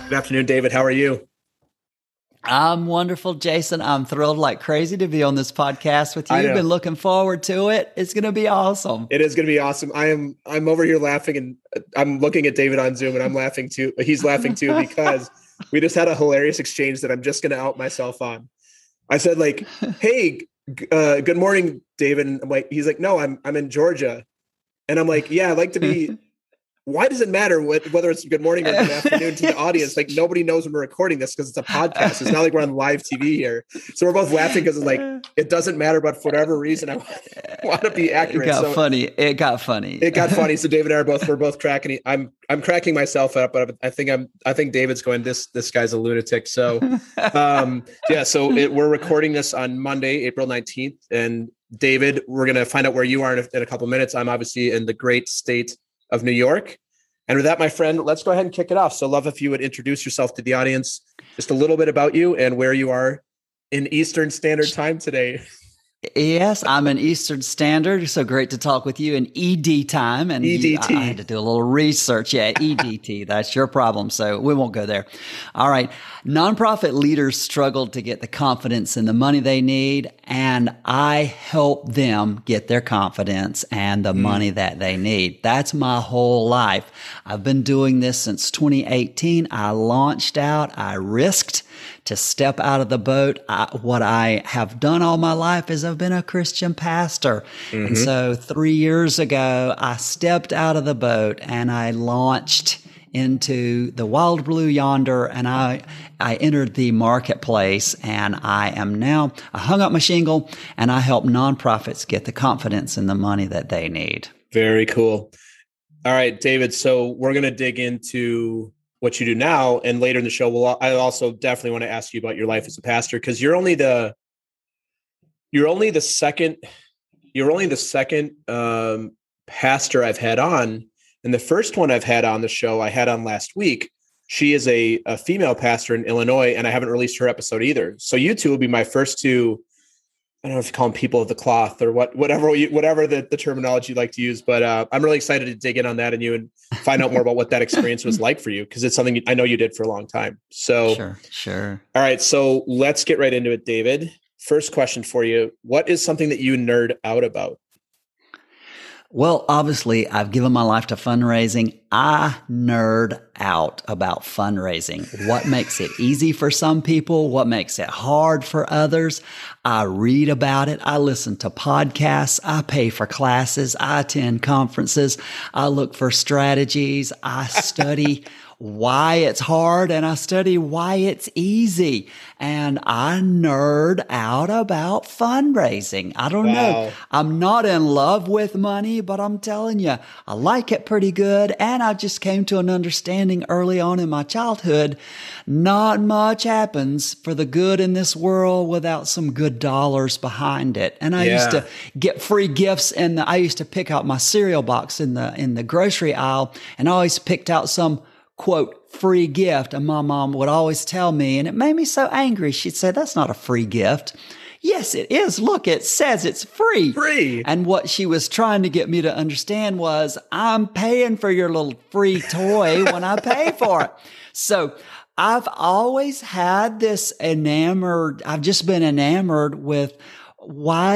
Good afternoon, David. How are you? I'm wonderful, Jason. I'm thrilled like crazy to be on this podcast with I you. know Been looking forward to it. It's going to be awesome. it is going to be awesome. I'm over here laughing, and I'm looking at David on Zoom, and I'm laughing too. He's laughing too because we just had a hilarious exchange that I'm just going to out myself on. I said like, "Hey, good morning, David." And I'm like, he's like, "No, I'm in Georgia," and I'm like, "Yeah, I'd like to be." Why does it matter whether it's good morning or good afternoon to the audience? Like nobody knows when we're recording this because it's a podcast. It's not like we're on live TV here. So we're both laughing because it's like, it doesn't matter, but for whatever reason, I want to be It accurate. got So funny. It got funny. it got funny. So David and we're both cracking. I'm cracking myself up, but I think David's going, this guy's a lunatic. So, yeah, so we're recording this on Monday, April 19th. And David, we're going to find out where you are in a couple of minutes. I'm obviously in the great state of New York. And with that, my friend, let's go ahead and kick it off. So love if you would introduce yourself to the audience, just a little bit about you and where you are in Eastern Standard Time today. Yes, I'm in Eastern Standard. So great to talk with you in ED time. And EDT. I had to do a little research. Yeah, EDT. That's your problem. So we won't go there. All right. Nonprofit leaders struggle to get the confidence and the money they need. And I help them get their confidence and the money that they need. That's my whole life. I've been doing this since 2018. I launched out. I risked to step out of the boat. What I have done all my life is I've been a Christian pastor. Mm-hmm. And so 3 years ago, I stepped out of the boat and I launched into the wild blue yonder, and I entered the marketplace, and I hung up my shingle and I help nonprofits get the confidence and the money that they need. Very cool. All right, David. So we're going to dig into what you do now, and later in the show, I also definitely want to ask you about your life as a pastor, because you're only the second pastor I've had on, and the first one I've had on the show I had on last week. She is a female pastor in Illinois, and I haven't released her episode either. So you two will be my first two. I don't know if you call them people of the cloth or whatever the terminology you like to use, but I'm really excited to dig in on that and you and find out more about what that experience was like for you, because it's something I know you did for a long time. So Sure. All right, so let's get right into it, David. First question for you: what is something that you nerd out about? Well, obviously, I've given my life to fundraising. I nerd out about fundraising. What makes it easy for some people? What makes it hard for others? I read about it. I listen to podcasts. I pay for classes. I attend conferences. I look for strategies. I study why it's hard and I study why it's easy. And I nerd out about fundraising. I don't know. I'm not in love with money, but I'm telling you, I like it pretty good. And I just came to an understanding early on in my childhood. Not much happens for the good in this world without some good dollars behind it. And I used to get free gifts, and I used to pick out my cereal box in the grocery aisle, and I always picked out some quote, free gift. And my mom would always tell me, and it made me so angry. She'd say, that's not a free gift. Yes, it is. Look, it says it's free. Free. And what she was trying to get me to understand was, I'm paying for your little free toy when I pay for it. So I've always had this I've just been enamored with why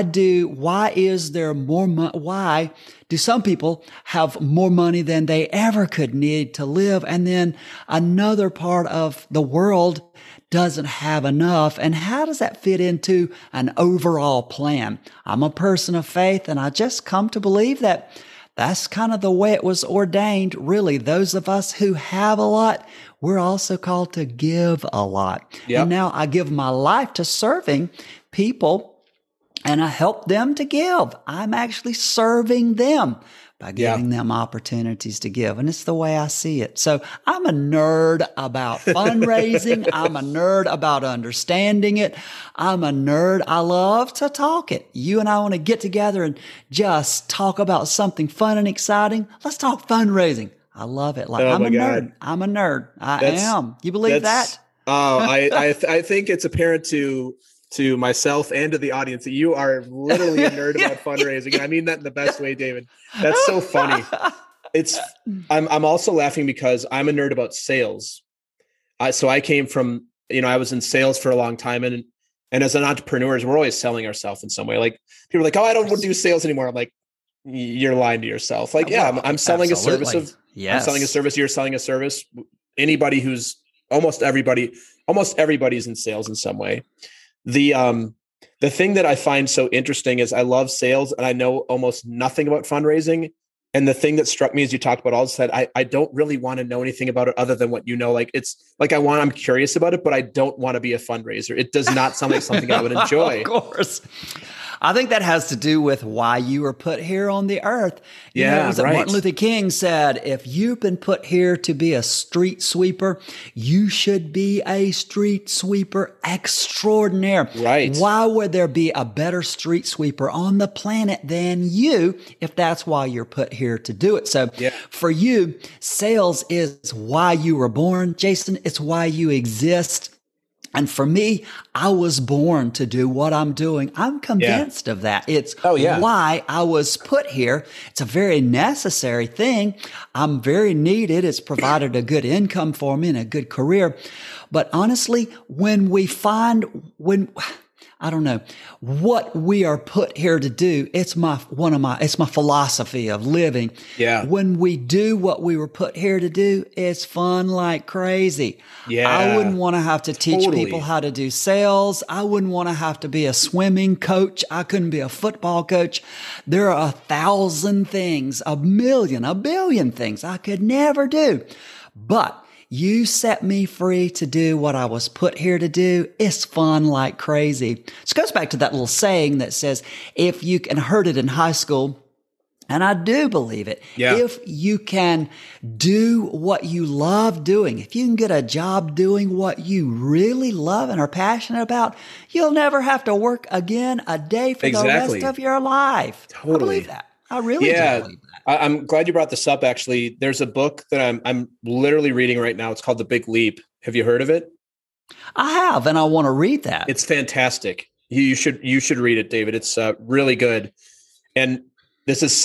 is there more money? Why do some people have more money than they ever could need to live? And then another part of the world doesn't have enough. And how does that fit into an overall plan? I'm a person of faith, and I just come to believe that that's kind of the way it was ordained. Really, those of us who have a lot, we're also called to give a lot. Yep. And now I give my life to serving people, and I help them to give. I'm actually serving them by giving them opportunities to give. And it's the way I see it. So I'm a nerd about fundraising. I'm a nerd about understanding it. I'm a nerd. I love to talk it. You and I want to get together and just talk about something fun and exciting. Let's talk fundraising. I love it. Like, I'm a nerd. I'm a nerd. I am. You believe that? Oh, I think it's apparent to myself and to the audience that you are literally a nerd about fundraising. And I mean that in the best way, David. That's so funny. I'm also laughing because I'm a nerd about sales. So I came from, I was in sales for a long time, and as an entrepreneur, we're always selling ourselves in some way. Like people are like, oh, I don't want to do sales anymore. I'm like, you're lying to yourself. Like, I'm selling a service I'm selling a service. You're selling a service. Anybody who's almost everybody's in sales in some way. The thing that I find so interesting is I love sales and I know almost nothing about fundraising. And the thing that struck me as you talked about all this, that I don't really want to know anything about it other than what you know. Like it's like I'm curious about it, but I don't want to be a fundraiser. It does not sound like something I would enjoy. Of course. I think that has to do with why you were put here on the earth. You know, right. Martin Luther King said, if you've been put here to be a street sweeper, you should be a street sweeper extraordinaire. Right. Why would there be a better street sweeper on the planet than you if that's why you're put here to do it? So for you, sales is why you were born. Jason, it's why you exist. And for me, I was born to do what I'm doing. I'm convinced of that. It's why I was put here. It's a very necessary thing. I'm very needed. It's provided a good income for me and a good career. But honestly, I don't know what we are put here to do. It's my philosophy of living. Yeah. When we do what we were put here to do, it's fun like crazy. Yeah. I wouldn't want to have to teach people how to do sales. I wouldn't want to have to be a swimming coach. I couldn't be a football coach. There are 1,000 things, a billion things I could never do. But you set me free to do what I was put here to do. It's fun like crazy. This goes back to that little saying that says, if you can, heard it in high school, and I do believe it. Yeah. If you can do what you love doing, if you can get a job doing what you really love and are passionate about, you'll never have to work again a day for the rest of your life. Totally. I believe that. I really do believe that. I'm glad you brought this up. Actually, there's a book that I'm literally reading right now. It's called The Big Leap. Have you heard of it? I have, and I want to read that. It's fantastic. You should read it, David. It's really good. And this is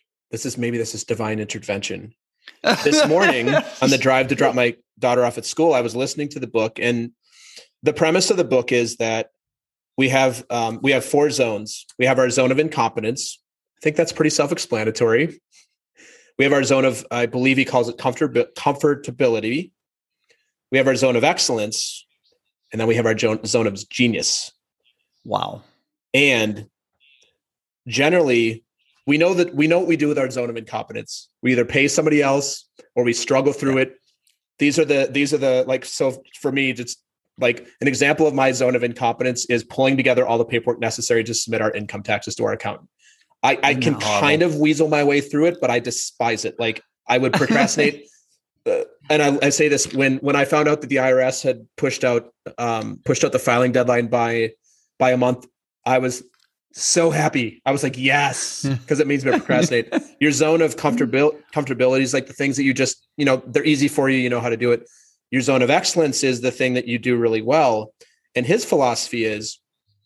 divine intervention. This morning on the drive to drop my daughter off at school, I was listening to the book, and the premise of the book is that we have 4 zones. We have our zone of incompetence. I think that's pretty self-explanatory. We have our zone of, I believe he calls it comfortability. We have our zone of excellence, and then we have our zone of genius. Wow. And generally, we know what we do with our zone of incompetence. We either pay somebody else or we struggle through it. These are the like, so for me, it's like an example of my zone of incompetence is pulling together all the paperwork necessary to submit our income taxes to our accountant. I can kind of weasel my way through it, but I despise it. Like I would procrastinate. And I say this when I found out that the IRS had pushed out the filing deadline by a month, I was so happy. I was like, yes, because it means we procrastinate. Your zone of comfortability is like the things that you just, they're easy for you. You know how to do it. Your zone of excellence is the thing that you do really well. And his philosophy is,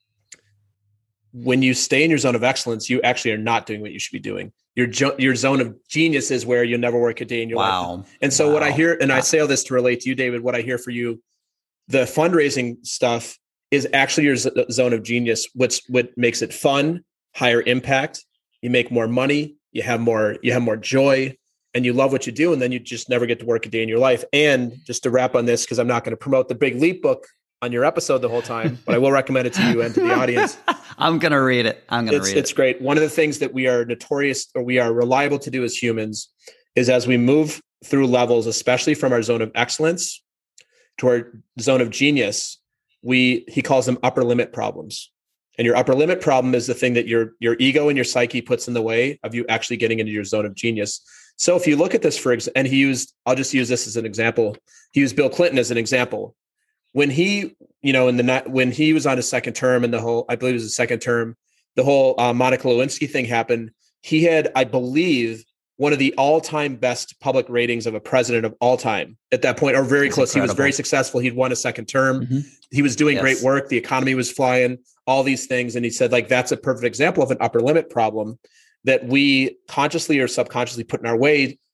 when you stay in your zone of excellence, you actually are not doing what you should be doing. Your zone of genius is where you'll never work a day in your life. And so what I hear, and I say all this to relate to you, David, what I hear for you, the fundraising stuff is actually your zone of genius. What makes it fun, higher impact. You make more money, you have more joy, and you love what you do. And then you just never get to work a day in your life. And just to wrap on this, because I'm not going to promote the Big Leap book on your episode the whole time, but I will recommend it to you and to the audience. I'm going to read it. It's great. One of the things that we are notorious or we are reliable to do as humans is as we move through levels, especially from our zone of excellence to our zone of genius, he calls them upper limit problems. And your upper limit problem is the thing that your ego and your psyche puts in the way of you actually getting into your zone of genius. So if you look at this, I'll just use this as an example. He used Bill Clinton as an example. When he, when he was on his second term and I believe it was his second term, the whole Monica Lewinsky thing happened. He had, I believe, one of the all-time best public ratings of a president of all time at that point, or very close. Incredible. He was very successful. He'd won a second term. Mm-hmm. He was doing great work. The economy was flying, all these things. And he said, like, that's a perfect example of an upper limit problem that we consciously or subconsciously put in our way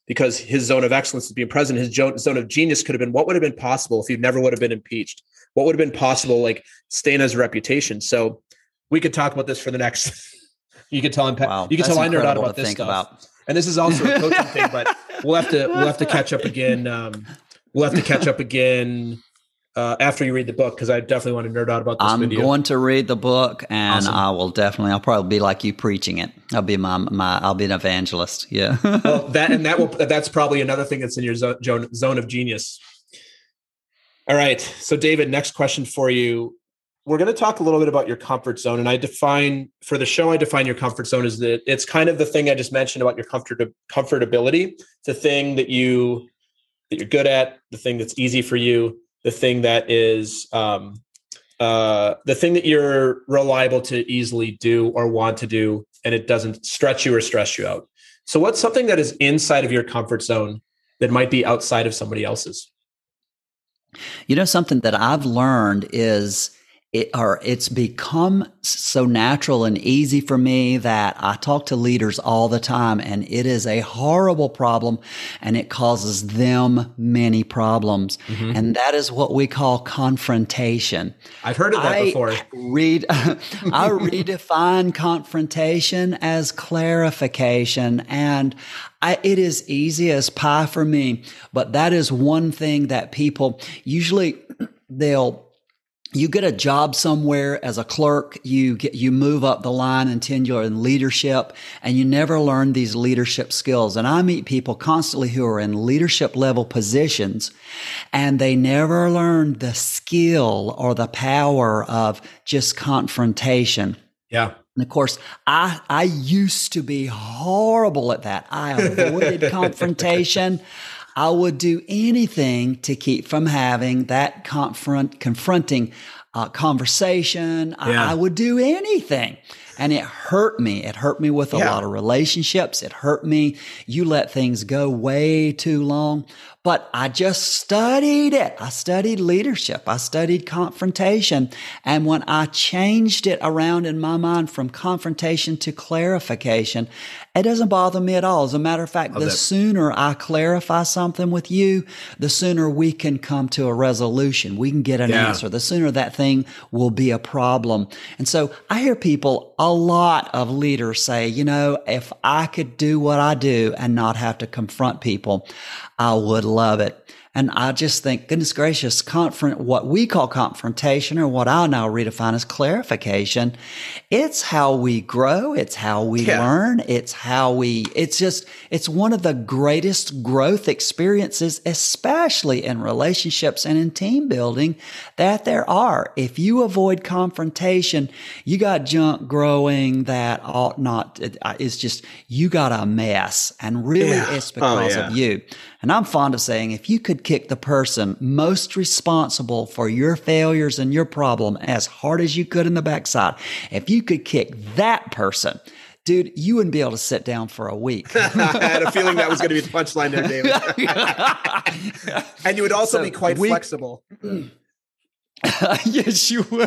because his zone of excellence is being president. His zone of genius could have been what would have been possible if he never would have been impeached. What would have been possible, like staying as a reputation. So we could talk about this for the next. You could tell him. Wow, you could tell I nerd out about this stuff. And this is also a coaching thing, but we'll have to catch up again. We'll have to catch up again after you read the book, because I definitely want to nerd out about this video. I'm going to read the book, and awesome. I'll probably be like you preaching it. I'll be I'll be an evangelist. Yeah. Well, that's probably another thing that's in your zone of genius. All right. So David, next question for you. We're going to talk a little bit about your comfort zone. And I define your comfort zone as that it's kind of the thing I just mentioned about your comfortability, the thing that you're good at, the thing that's easy for you, the thing that is the thing that you're reliable to easily do or want to do, and it doesn't stretch you or stress you out. So what's something that is inside of your comfort zone that might be outside of somebody else's? Something that I've learned is it's become so natural and easy for me that I talk to leaders all the time, and it is a horrible problem, and it causes them many problems. Mm-hmm. And that is what we call confrontation. I've heard of that before. I redefine confrontation as clarification, and it is easy as pie for me, but that is one thing that people usually you get a job somewhere as a clerk, you move up the line until you're in leadership, and you never learn these leadership skills. And I meet people constantly who are in leadership level positions, and they never learn the skill or the power of just confrontation. Yeah. And of course, I used to be horrible at that. I avoided confrontation. I would do anything to keep from having that confronting conversation. Yeah. I would do anything. And it hurt me. It hurt me with a lot of relationships. It hurt me. You let things go way too long. But I just studied it. I studied leadership. I studied confrontation. And when I changed it around in my mind from confrontation to clarification, it doesn't bother me at all. As a matter of fact, the sooner I clarify something with you, the sooner we can come to a resolution. We can get an answer. The sooner that thing will be a problem. And so I hear a lot of leaders say, if I could do what I do and not have to confront people, I would love it. And I just think, goodness gracious, what we call confrontation, or what I now redefine as clarification, it's how we grow. It's how we learn. It's one of the greatest growth experiences, especially in relationships and in team building, that there are. If you avoid confrontation, you got junk growing that ought not, it's just, you got a mess. And really it's because of you. And I'm fond of saying, if you could kick the person most responsible for your failures and your problem as hard as you could in the backside, if you could kick that person, dude, you wouldn't be able to sit down for a week. I had a feeling that was going to be the punchline there, David. And you would also be quite flexible. Yes, you would.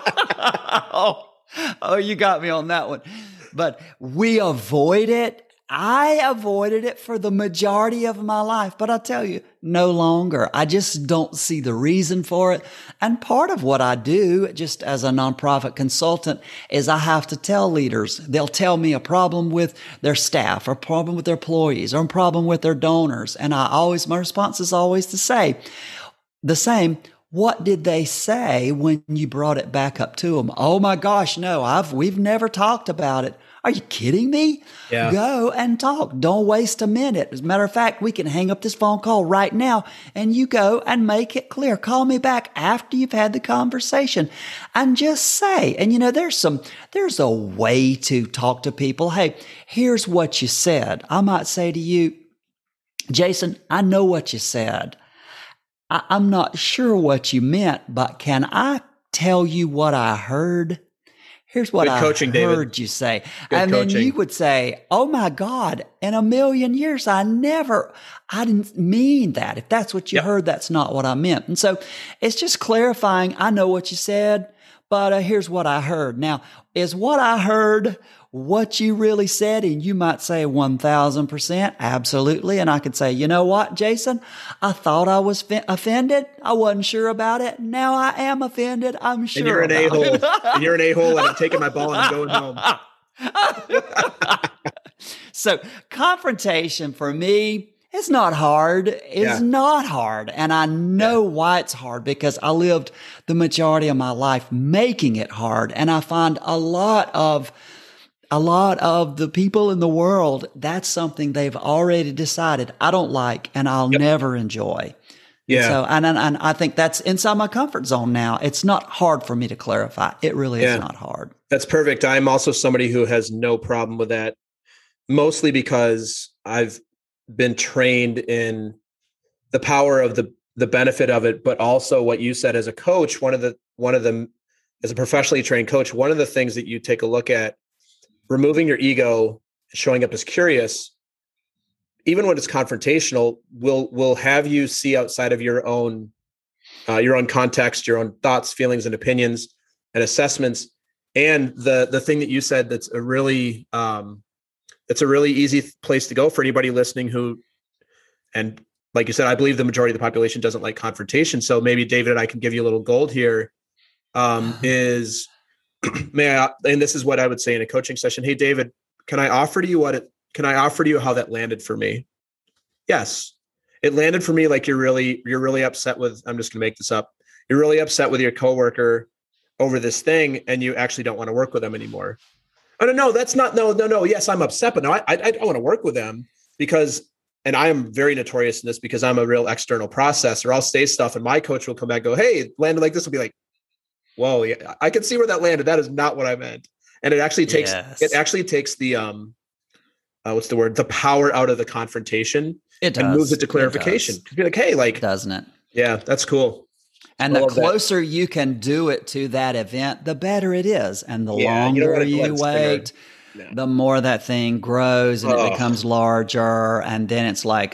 Oh, you got me on that one. But we avoid it. I avoided it for the majority of my life, but I'll tell you, no longer. I just don't see the reason for it. And part of what I do, just as a nonprofit consultant, is I have to tell leaders, they'll tell me a problem with their staff, or a problem with their employees, or a problem with their donors. And my response is always the same. What did they say when you brought it back up to them? Oh my gosh, no, we've never talked about it. Are you kidding me? Yeah. Go and talk. Don't waste a minute. As a matter of fact, we can hang up this phone call right now, and you go and make it clear. Call me back after you've had the conversation and just say, and there's a way to talk to people. Hey, here's what you said. I might say to you, Jason, I know what you said. I'm not sure what you meant, but can I tell you what I heard? Here's what I heard you say. And then you would say, oh my God, in a million years, I didn't mean that. If that's what you heard, that's not what I meant. And so it's just clarifying. I know what you said, but here's what I heard. Now, is what I heard what you really said? And you might say 1000%. Absolutely. And I could say, you know what, Jason? I thought I was offended. I wasn't sure about it. Now I am offended. I'm sure. And you're an a-hole. And you're an a-hole, and I'm taking my ball and I'm going home. So confrontation for me is not hard. It's not hard. And I know why it's hard, because I lived the majority of my life making it hard. And I find a lot of the people in the world, that's something they've already decided I don't like and I'll never enjoy. Yeah. And so, and I think that's inside my comfort zone now. It's not hard for me to clarify. It really is not hard. That's perfect. I'm also somebody who has no problem with that, mostly because I've been trained in the power of the benefit of it, but also what you said as a coach, one of the, as a professionally trained coach, one of the things that you take a look at, removing your ego, showing up as curious, even when it's confrontational, will have you see outside of your own context, your own thoughts, feelings, and opinions and assessments. And the thing that you said, that's a really easy place to go for anybody listening who, and like you said, I believe the majority of the population doesn't like confrontation. So maybe David and I can give you a little gold here, is may I, and this is what I would say in a coaching session. Hey, David, can I offer to you how that landed for me? Yes. It landed for me like you're really upset with, I'm just going to make this up. You're really upset with your coworker over this thing, and you actually don't want to work with them anymore. Oh, no, that's not, no. Yes, I'm upset, but no, I don't want to work with them because, and I am very notorious in this because I'm a real external processor. I'll say stuff and my coach will come back and go, hey, it landed like this. Will be like, whoa, yeah, I can see where that landed. That is not what I meant. And it actually takes, the, what's the word? The power out of the confrontation. It does. And moves it to clarification. Be like, hey, like, doesn't it? Yeah, that's cool. And the closer you can do it to that event, the better it is. And the longer you wait, the more that thing grows and it becomes larger. And then it's like,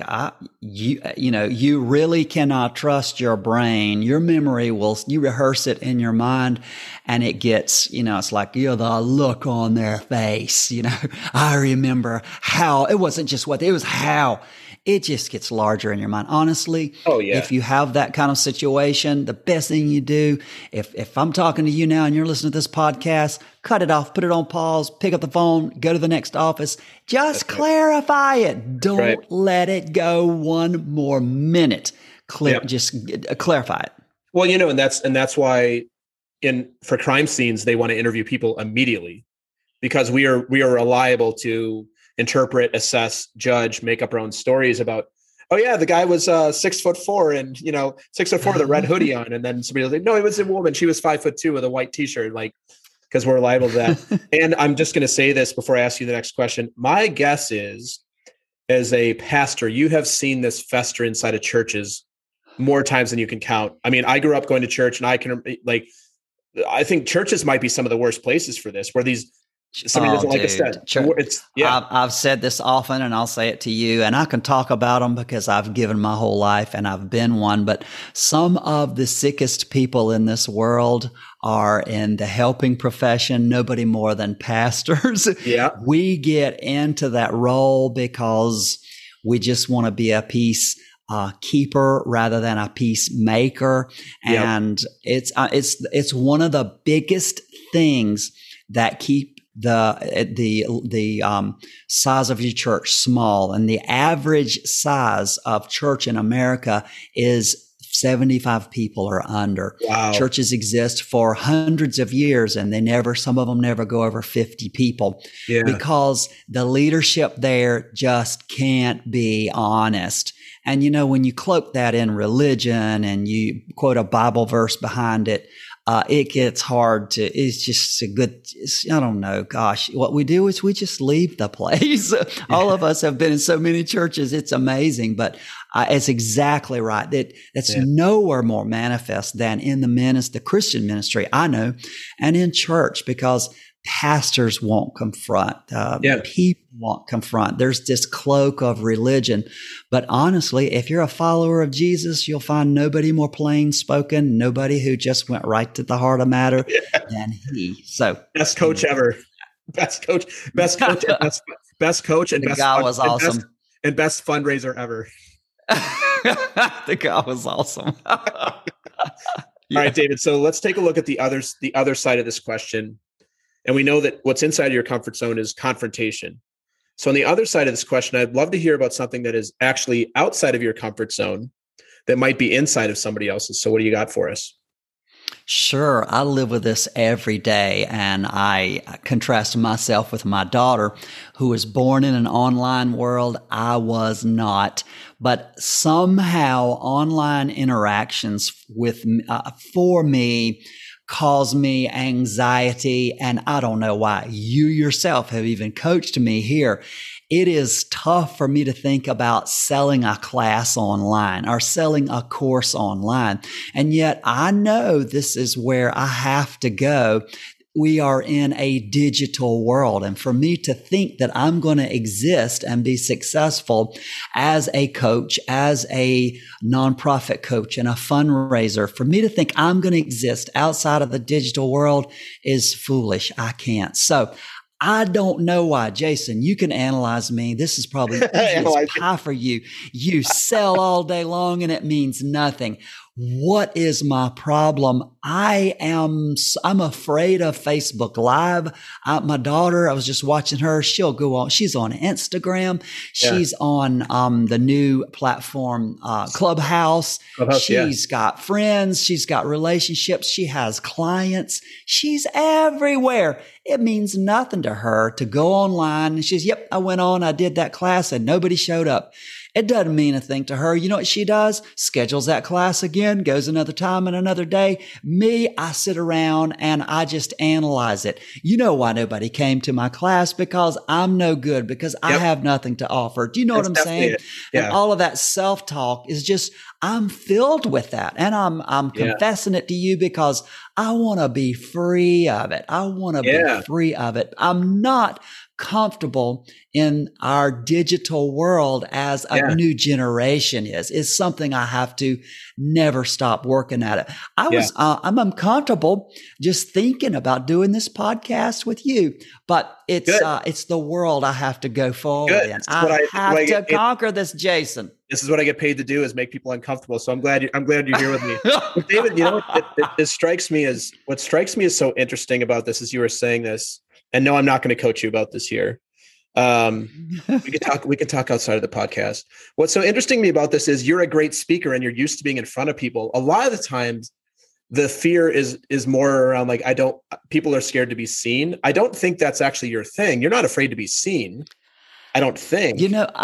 you really cannot trust your brain. Your memory you rehearse it in your mind and it gets, it's like, the look on their face, I remember how it wasn't just it was how. It just gets larger in your mind. Honestly, if you have that kind of situation, the best thing you do, if I'm talking to you now and you're listening to this podcast, cut it off, put it on pause, pick up the phone, go to the next office. Just clarify it. Don't let it go one more minute. Just clarify it. Well, and that's why for crime scenes, they want to interview people immediately because we are reliable to interpret, assess, judge, make up our own stories about, the guy was 6'4" and 6'4" with a red hoodie on. And then somebody was like, no, it was a woman. She was 5'2" with a white t-shirt, because we're liable to that. And I'm just going to say this before I ask you the next question. My guess is, as a pastor, you have seen this fester inside of churches more times than you can count. I mean, I grew up going to church and I think churches might be some of the worst places for this, where somebody doesn't like a set. I've said this often and I'll say it to you, and I can talk about them because I've given my whole life and I've been one, but some of the sickest people in this world are in the helping profession, nobody more than pastors. Yeah. We get into that role because we just want to be a peace keeper rather than a peacemaker. And it's one of the biggest things that keep the size of your church small. And the average size of church in America is 75 people or under. Wow. Churches exist for hundreds of years and some of them never go over 50 people because the leadership there just can't be honest. And when you cloak that in religion and you quote a Bible verse behind it, it gets hard it's just I don't know. Gosh, what we do is we just leave the place. All of us have been in so many churches. It's amazing, but it's exactly right. That's nowhere more manifest than in the Christian ministry, I know, and in church, because pastors won't confront. Yeah. People won't confront. There's this cloak of religion. But honestly, if you're a follower of Jesus, you'll find nobody more plain spoken, nobody who just went right to the heart of matter than he. So best coach ever. Best coach, and best the guy was awesome. And best fundraiser ever. The guy was awesome. All right, David. So let's take a look at the other side of this question. And we know that what's inside of your comfort zone is confrontation. So on the other side of this question, I'd love to hear about something that is actually outside of your comfort zone that might be inside of somebody else's. So what do you got for us? Sure. I live with this every day, and I contrast myself with my daughter, who was born in an online world. I was not. But somehow online interactions for me cause me anxiety, and I don't know why. You yourself have even coached me here. It is tough for me to think about selling a class online or selling a course online. And yet I know this is where I have to go. We are in a digital world. And for me to think that I'm going to exist and be successful as a coach, as a nonprofit coach and a fundraiser, for me to think I'm going to exist outside of the digital world is foolish. I can't. So I don't know why. Jason, you can analyze me. This is probably pie for you. You sell all day long and it means nothing. What is my problem? I'm afraid of Facebook Live. My daughter, I was just watching her. She'll go on. She's on Instagram. She's on the new platform Clubhouse. She's got friends. She's got relationships. She has clients. She's everywhere. It means nothing to her to go online and she's, yep, I went on. I did that class and nobody showed up. It doesn't mean a thing to her. You know what she does? Schedules that class again, goes another time and another day. Me, I sit around and I just analyze it. You know why nobody came to my class? Because I'm no good, because I have nothing to offer. Do you know what I'm saying? And all of that self-talk is just, I'm filled with that. And I'm confessing it to you because I want to be free of it. I want to be free of it. I'm not comfortable in our digital world as a new generation is. It's something I have to never stop working at it. I'm uncomfortable just thinking about doing this podcast with you, but it's the world I have to go forward in. I have to conquer this, Jason. This is what I get paid to do, is make people uncomfortable. So I'm glad you're here with me. But David, you know, what strikes me as so interesting about this is you were saying this, and no, I'm not going to coach you about this here. We can talk outside of the podcast. What's so interesting to me about this is you're a great speaker and you're used to being in front of people. A lot of the times the fear is more around like, people are scared to be seen. I don't think that's actually your thing. You're not afraid to be seen. I don't think. You know,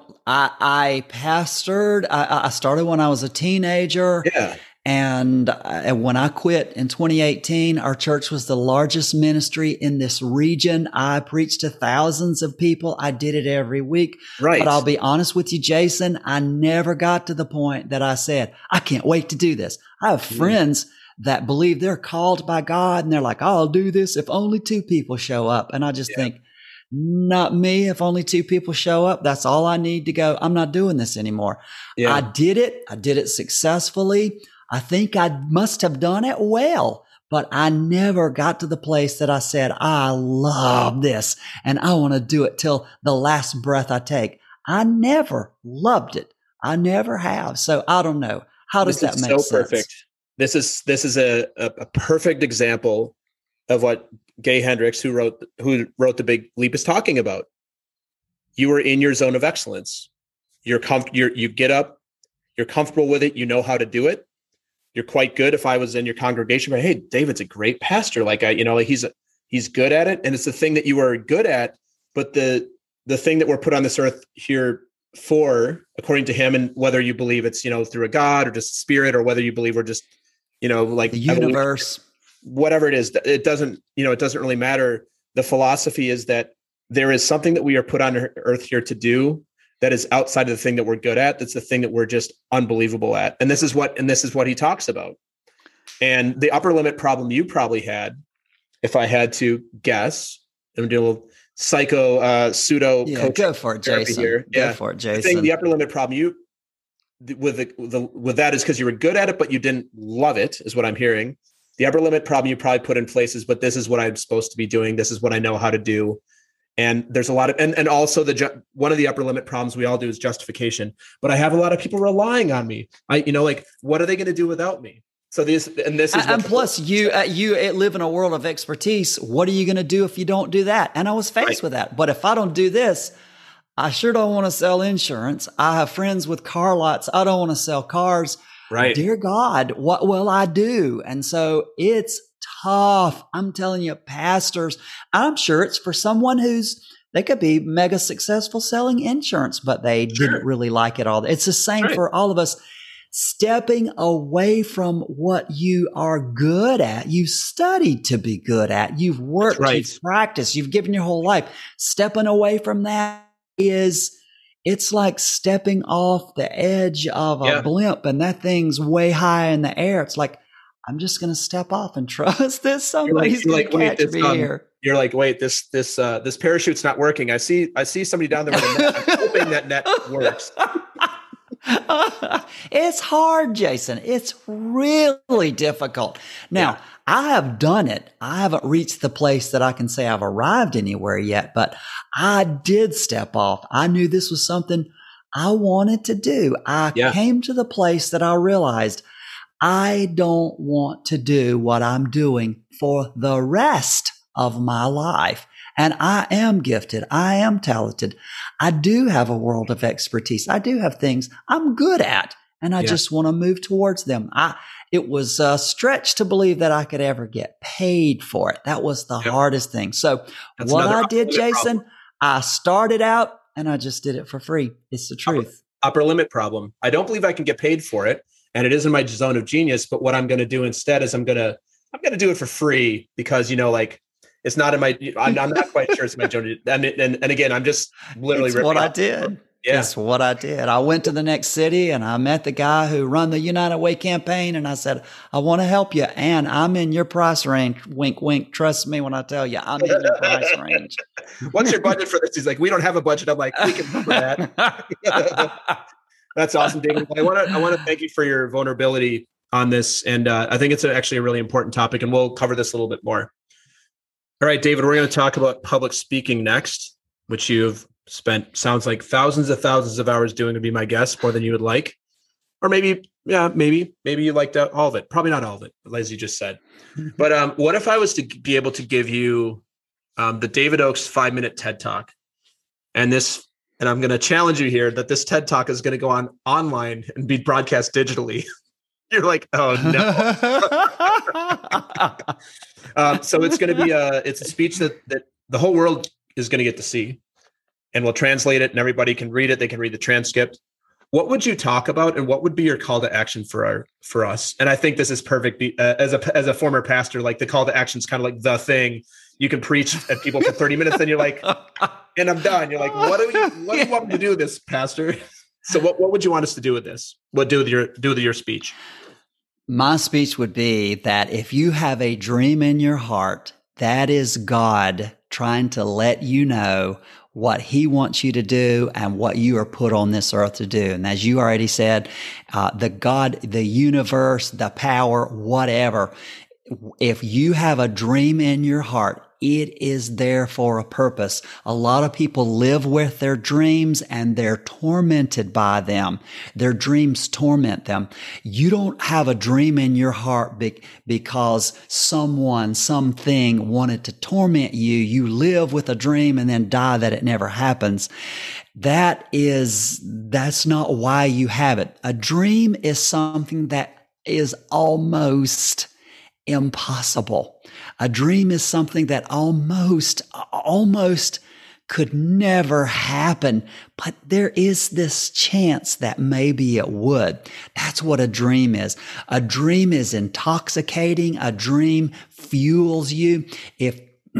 I pastored. I started when I was a teenager. Yeah. And when I quit in 2018, our church was the largest ministry in this region. I preached to thousands of people. I did it every week. Right. But I'll be honest with you, Jason, I never got to the point that I said, I can't wait to do this. I have friends that believe they're called by God and they're like, I'll do this if only 2 people show up. And I just think, not me. If only 2 people show up, that's all I need to go. I'm not doing this anymore. Yeah. I did it successfully. I think I must have done it well, but I never got to the place that I said, I love this and I want to do it till the last breath I take. I never loved it. I never have. So I don't know. How does that make sense? So perfect. This is a perfect example of what Gay Hendricks, who wrote The Big Leap, is talking about. You are in your zone of excellence. You get up, you're comfortable with it. You know how to do it. You're quite good. If I was in your congregation, but hey, David's a great pastor. He's good at it. And it's the thing that you are good at, but the thing that we're put on this earth here for, according to him, and whether you believe it's, through a God or just a spirit, or whether you believe we're just, like the universe, whatever it is, it doesn't really matter. The philosophy is that there is something that we are put on earth here to do that is outside of the thing that we're good at. That's the thing that we're just unbelievable at. And this is what he talks about. And the upper limit problem you probably had if I had to guess, I'm doing a little pseudo coach. Go for it, Jason. Here. Go for it, Jason. The upper limit problem with that is because you were good at it, but you didn't love it, is what I'm hearing. The upper limit problem you probably put in places, but this is what I'm supposed to be doing. This is what I know how to do. And there's a lot of, and also one of the upper limit problems we all do is justification, but I have a lot of people relying on me. What are they going to do without me? So this is, and plus you live in a world of expertise. What are you going to do if you don't do that? And I was faced with that. But if I don't do this, I sure don't want to sell insurance. I have friends with car lots. I don't want to sell cars. Right. Dear God, what will I do? And so it's tough. I'm telling you, pastors, I'm sure it's for someone they could be mega successful selling insurance, but they didn't really like it all. It's the same for all of us. Stepping away from what you are good at, you studied to be good at, you've worked, you've practiced, you've given your whole life. Stepping away from that it's like stepping off the edge of a blimp and that thing's way high in the air. It's like, I'm just going to step off and trust that somebody's going to catch me here. You're like, wait, this parachute's not working. I see somebody down there with a net. I'm hoping that net works. It's hard, Jason. It's really difficult. Now, I have done it. I haven't reached the place that I can say I've arrived anywhere yet, but I did step off. I knew this was something I wanted to do. I came to the place that I realized I don't want to do what I'm doing for the rest of my life. And I am gifted. I am talented. I do have a world of expertise. I do have things I'm good at, and I just want to move towards them. It was a stretch to believe that I could ever get paid for it. That was the hardest thing. So what I did, Jason, I started out and I just did it for free. It's the truth. Upper limit problem. I don't believe I can get paid for it, and it isn't my zone of genius. But what I'm going to do instead is I'm going to do it for free because, it's not in my, I'm not quite sure it's my zone. And again, I'm just literally ripping what I did. Yeah. That's what I did. I went to the next city and I met the guy who run the United Way campaign. And I said, I want to help you. And I'm in your price range. Wink, wink. Trust me when I tell you, I'm in your price range. What's your budget for this? He's like, we don't have a budget. I'm like, we can cover that. That's awesome, David. I want to thank you for your vulnerability on this. And I think it's actually a really important topic, and we'll cover this a little bit more. All right, David, we're going to talk about public speaking next, which you've spent, sounds like thousands of hours doing, to be my guess, more than you would like. Or maybe you liked all of it. Probably not all of it, as you just said. But what if I was to be able to give you the David Oakes 5-minute TED Talk? And I'm going to challenge you here that this TED Talk is going to go on online and be broadcast digitally. You're like, oh no. So it's going to be it's a speech that the whole world is going to get to see, and we'll translate it and everybody can read it. They can read the transcript. What would you talk about, and what would be your call to action for us? And I think this is perfect as a former pastor. Like, the call to action is kind of like the thing you can preach at people for 30 minutes, and you're like, and I'm done. You're like, what do you want me to do with this, pastor? So what would you want us to do with this? What do with your speech? My speech would be that if you have a dream in your heart, that is God trying to let you know what he wants you to do and what you are put on this earth to do. And as you already said, the God, the universe, the power, whatever, if you have a dream in your heart, it is there for a purpose. A lot of people live with their dreams and they're tormented by them. Their dreams torment them. You don't have a dream in your heart because something wanted to torment you. You live with a dream and then die that it never happens. That's not why you have it. A dream is something that is almost impossible. A dream is something that almost could never happen, but there is this chance that maybe it would. That's what a dream is. A dream is intoxicating. A dream fuels you. If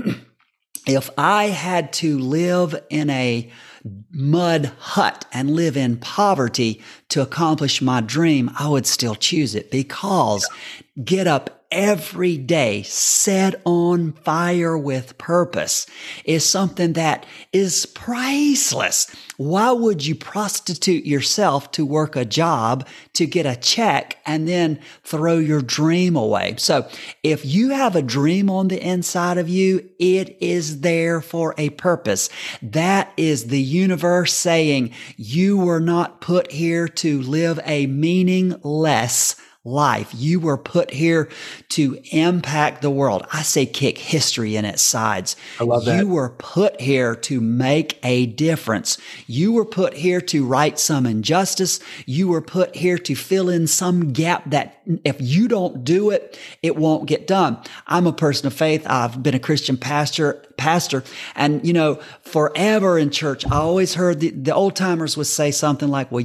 I had to live in a mud hut and live in poverty to accomplish my dream, I would still choose it, because get up every day set on fire with purpose is something that is priceless. Why would you prostitute yourself to work a job to get a check and then throw your dream away? So if you have a dream on the inside of you, it is there for a purpose. That is the universe saying you were not put here to live a meaningless life. You were put here to impact the world. I say kick history in its sides. I love that. You were put here to make a difference. You were put here to right some injustice. You were put here to fill in some gap that if you don't do it, it won't get done. I'm a person of faith. I've been a Christian pastor. And, forever in church, I always heard the old timers would say something like, well,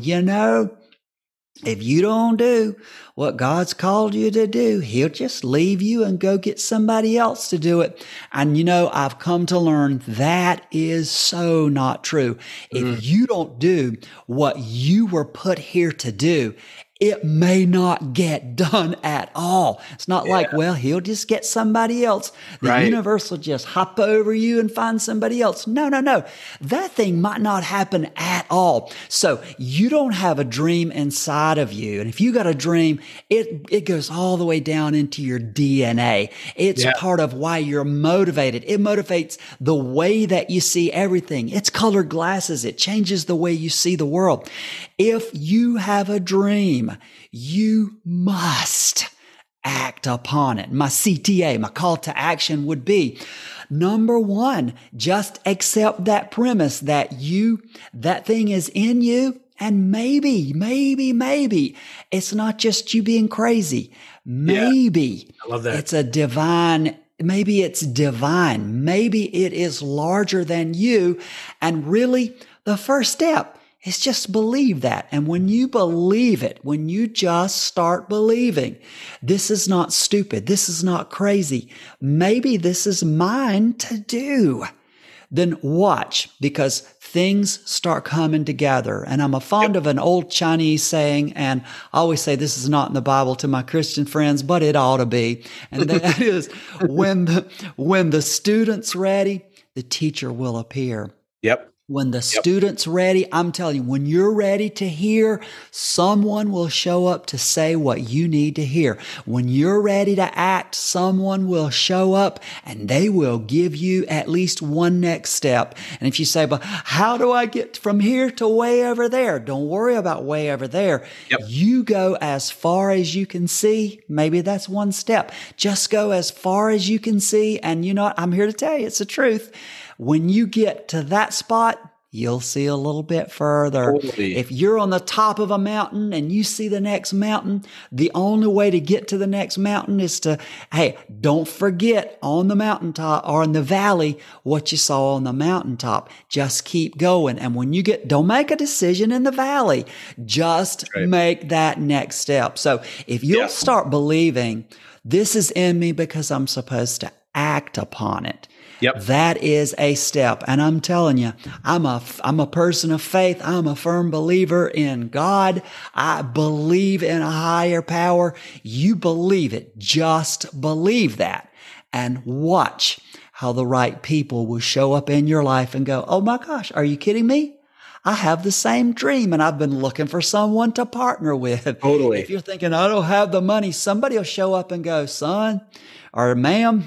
if you don't do what God's called you to do, he'll just leave you and go get somebody else to do it. And I've come to learn that is so not true. If you don't do what you were put here to do, it may not get done at all. It's not like, well, he'll just get somebody else. The universe will just hop over you and find somebody else. No. That thing might not happen at all. So you don't have a dream inside of you. And if you got a dream, it goes all the way down into your DNA. It's part of why you're motivated. It motivates the way that you see everything. It's colored glasses. It changes the way you see the world. If you have a dream, you must act upon it. My CTA, my call to action would be, number one, just accept that premise that that thing is in you. And maybe it's not just you being crazy. Maybe I love that. Maybe it's divine. Maybe it is larger than you. And really the first step is just believe that. And when you believe it, when you just start believing, this is not stupid. This is not crazy. Maybe this is mine to do. Then watch, because things start coming together. And I'm fond of an old Chinese saying, and I always say this is not in the Bible to my Christian friends, but it ought to be. And that is, when the student's ready, the teacher will appear. Yep. When the student's ready, I'm telling you, when you're ready to hear, someone will show up to say what you need to hear. When you're ready to act, someone will show up and they will give you at least one next step. And if you say, but how do I get from here to way over there? Don't worry about way over there. Yep. You go as far as you can see. Maybe that's one step. Just go as far as you can see. And you know what? I'm here to tell you, it's the truth. When you get to that spot, you'll see a little bit further. Totally. If you're on the top of a mountain and you see the next mountain, the only way to get to the next mountain is don't forget on the mountaintop or in the valley what you saw on the mountaintop. Just keep going. And when don't make a decision in the valley. Just make that next step. So if you'll start believing this is in me because I'm supposed to act upon it. Yep. That is a step. And I'm telling you, I'm a person of faith. I'm a firm believer in God. I believe in a higher power. You believe it. Just believe that and watch how the right people will show up in your life and go, oh my gosh, are you kidding me? I have the same dream and I've been looking for someone to partner with. Totally. If you're thinking, I don't have the money, somebody will show up and go, son or ma'am,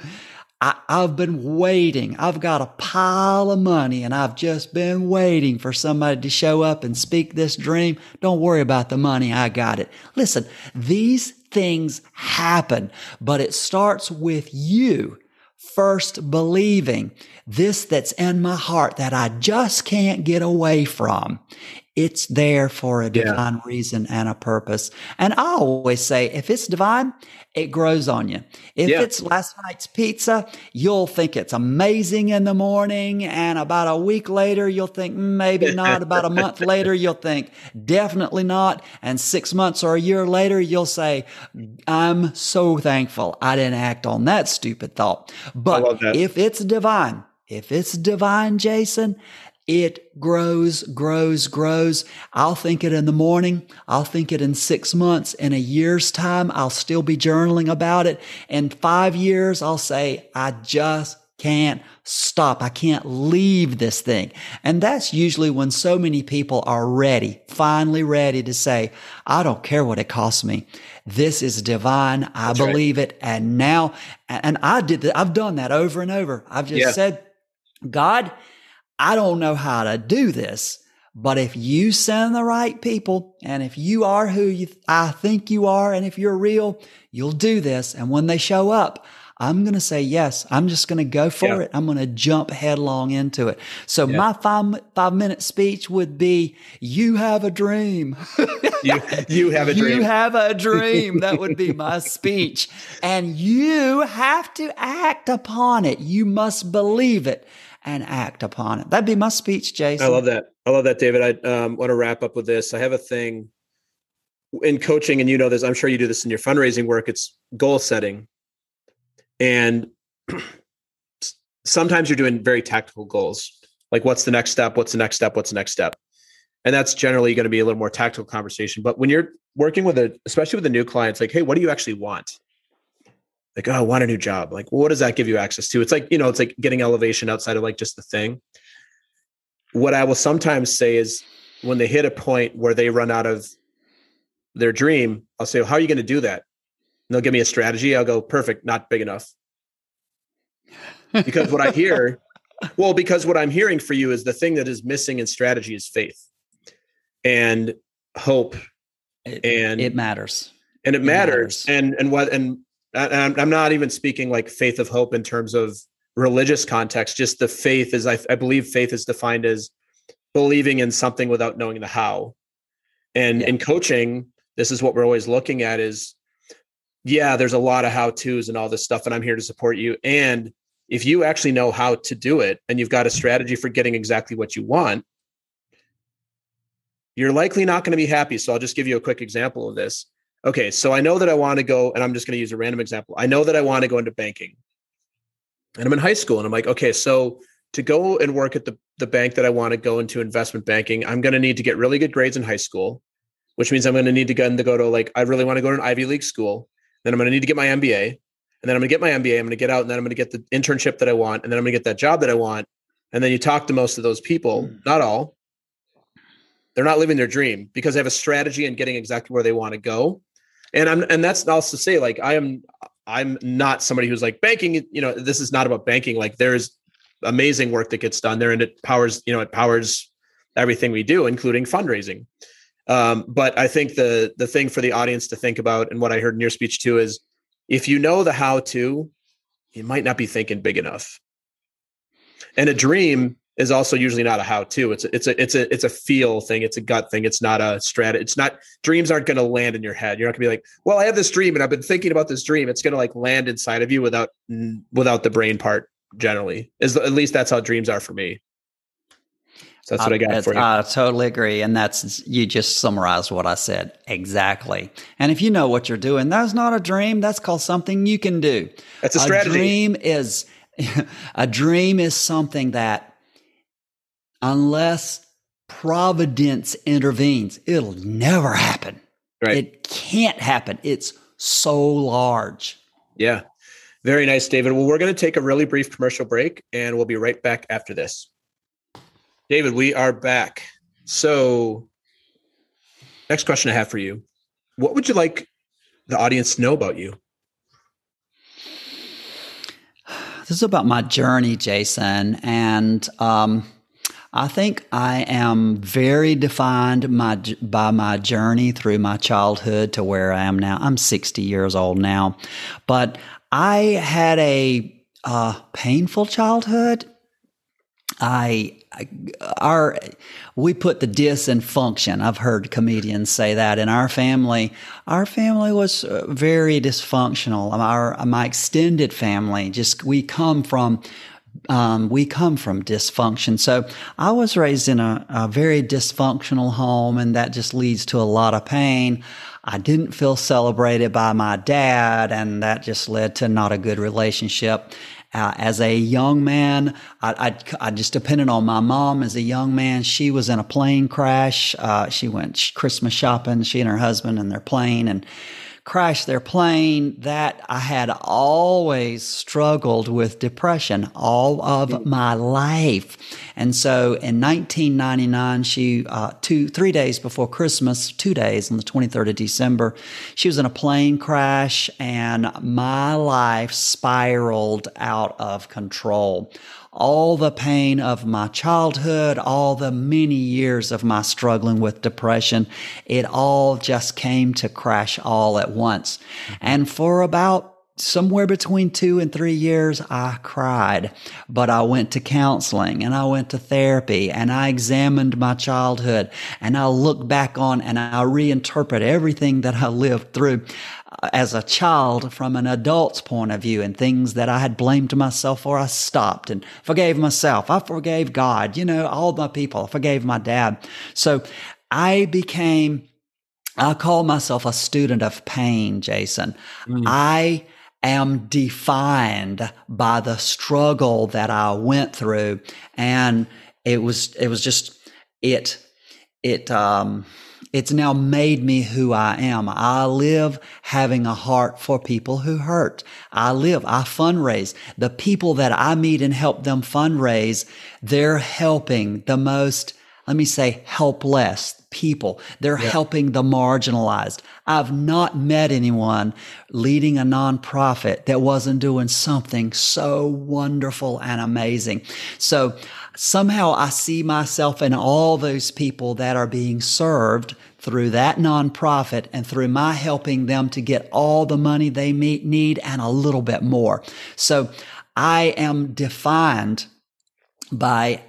I've been waiting. I've got a pile of money and I've just been waiting for somebody to show up and speak this dream. Don't worry about the money. I got it. Listen, these things happen, but it starts with you first believing this that's in my heart that I just can't get away from. It's there for a divine reason and a purpose. And I always say, if it's divine, it grows on you. If it's last night's pizza, you'll think it's amazing in the morning. And about a week later, you'll think maybe not. About a month later, you'll think definitely not. And 6 months or a year later, you'll say, I'm so thankful I didn't act on that stupid thought. But if it's divine, Jason, it grows, grows, grows. I'll think it in the morning. I'll think it in 6 months. In a year's time, I'll still be journaling about it. In 5 years, I'll say, I just can't stop. I can't leave this thing. And that's usually when so many people are finally ready to say, I don't care what it costs me. This is divine. I believe it. And now, and I've done that over and over. I've just said, God, I don't know how to do this, but if you send the right people, and if you are who I think you are, and if you're real, you'll do this. And when they show up, I'm going to say yes. I'm just going to go for it. I'm going to jump headlong into it. So my 5-minute speech would be, you have a dream. you have a dream. You have a dream. That would be my speech. And you have to act upon it. You must believe it and act upon it. That'd be my speech, Jason. I love that, David. I want to wrap up with this. I have a thing in coaching, and you know this, I'm sure you do this in your fundraising work. It's goal setting. And sometimes you're doing very tactical goals. Like, what's the next step? What's the next step? What's the next step? And that's generally going to be a little more tactical conversation. But when you're working especially with the new clients, like, hey, what do you actually want? Like, oh, I want a new job. Like, well, what does that give you access to? It's like, it's like getting elevation outside of like just the thing. What I will sometimes say is when they hit a point where they run out of their dream, I'll say, well, how are you going to do that? And they'll give me a strategy. I'll go, perfect, not big enough. Because what I'm hearing for you is the thing that is missing in strategy is faith and hope. It matters. And it matters. And I'm not even speaking like faith of hope in terms of religious context. Just the faith is, I believe faith is defined as believing in something without knowing the how. And in coaching, this is what we're always looking at is, there's a lot of how-tos and all this stuff, and I'm here to support you. And if you actually know how to do it and you've got a strategy for getting exactly what you want, you're likely not going to be happy. So I'll just give you a quick example of this. Okay, so I know that I want to go, and I'm just going to use a random example. I know that I want to go into banking. And I'm in high school, and I'm like, okay, so to go and work at the bank that I want to go into investment banking, I'm going to need to get really good grades in high school, which means I'm going to need to go to like, I really want to go to an Ivy League school. Then I'm going to need to get my MBA. And then I'm going to get my MBA. I'm going to get out, and then I'm going to get the internship that I want. And then I'm going to get that job that I want. And then you talk to most of those people, not all, they're not living their dream because they have a strategy and getting exactly where they want to go. And that's also to say, like, I'm not somebody who's like banking, this is not about banking. Like, there's amazing work that gets done there, and it powers everything we do, including fundraising. But I think the thing for the audience to think about, and what I heard in your speech too, is if you know the how to, you might not be thinking big enough. And a dream is also usually not a how to. It's a feel thing. It's a gut thing. It's not a strategy. It's not, dreams aren't going to land in your head. You're not gonna be like, well, I have this dream and I've been thinking about this dream. It's going to like land inside of you without the brain part generally. At least that's how dreams are for me. So that's what I got for you. I totally agree. And you just summarized what I said. Exactly. And if you know what you're doing, that's not a dream. That's called something you can do. That's a strategy. A dream is something that, unless providence intervenes, it'll never happen. Right. It can't happen. It's so large. Yeah. Very nice, David. Well, we're going to take a really brief commercial break, and we'll be right back after this. David, we are back. So next question I have for you. What would you like the audience to know about you? This is about my journey, Jason. And I think I am very defined by my journey through my childhood to where I am now. I'm 60 years old now. But I had a painful childhood. We put the dis in function. I've heard comedians say that in our family. Our family was very dysfunctional. My extended family, we come from dysfunction. So I was raised in a very dysfunctional home, and that just leads to a lot of pain. I didn't feel celebrated by my dad, and that just led to not a good relationship. As a young man, I just depended on my mom. As a young man, she was in a plane crash. She went Christmas shopping, she and her husband and their plane, and crashed their plane. That I had always struggled with depression all of my life. And so in 1999, she, 3 days before Christmas, 2 days on the 23rd of December, she was in a plane crash and my life spiraled out of control. All the pain of my childhood, all the many years of my struggling with depression, it all just came to crash all at once. And for about somewhere between 2 and 3 years, I cried, but I went to counseling and I went to therapy and I examined my childhood and I look back on and I reinterpret everything that I lived through as a child from an adult's point of view, and things that I had blamed myself for, I stopped and forgave myself. I forgave God, all my people. I forgave my dad. So I call myself a student of pain, Jason. I am defined by the struggle that I went through. And it's now made me who I am. I live having a heart for people who hurt. I fundraise. The people that I meet and help them fundraise, they're helping the most, let me say, helpless people. They're helping the marginalized. I've not met anyone leading a nonprofit that wasn't doing something so wonderful and amazing. So somehow I see myself in all those people that are being served through that nonprofit and through my helping them to get all the money they need and a little bit more. So I am defined by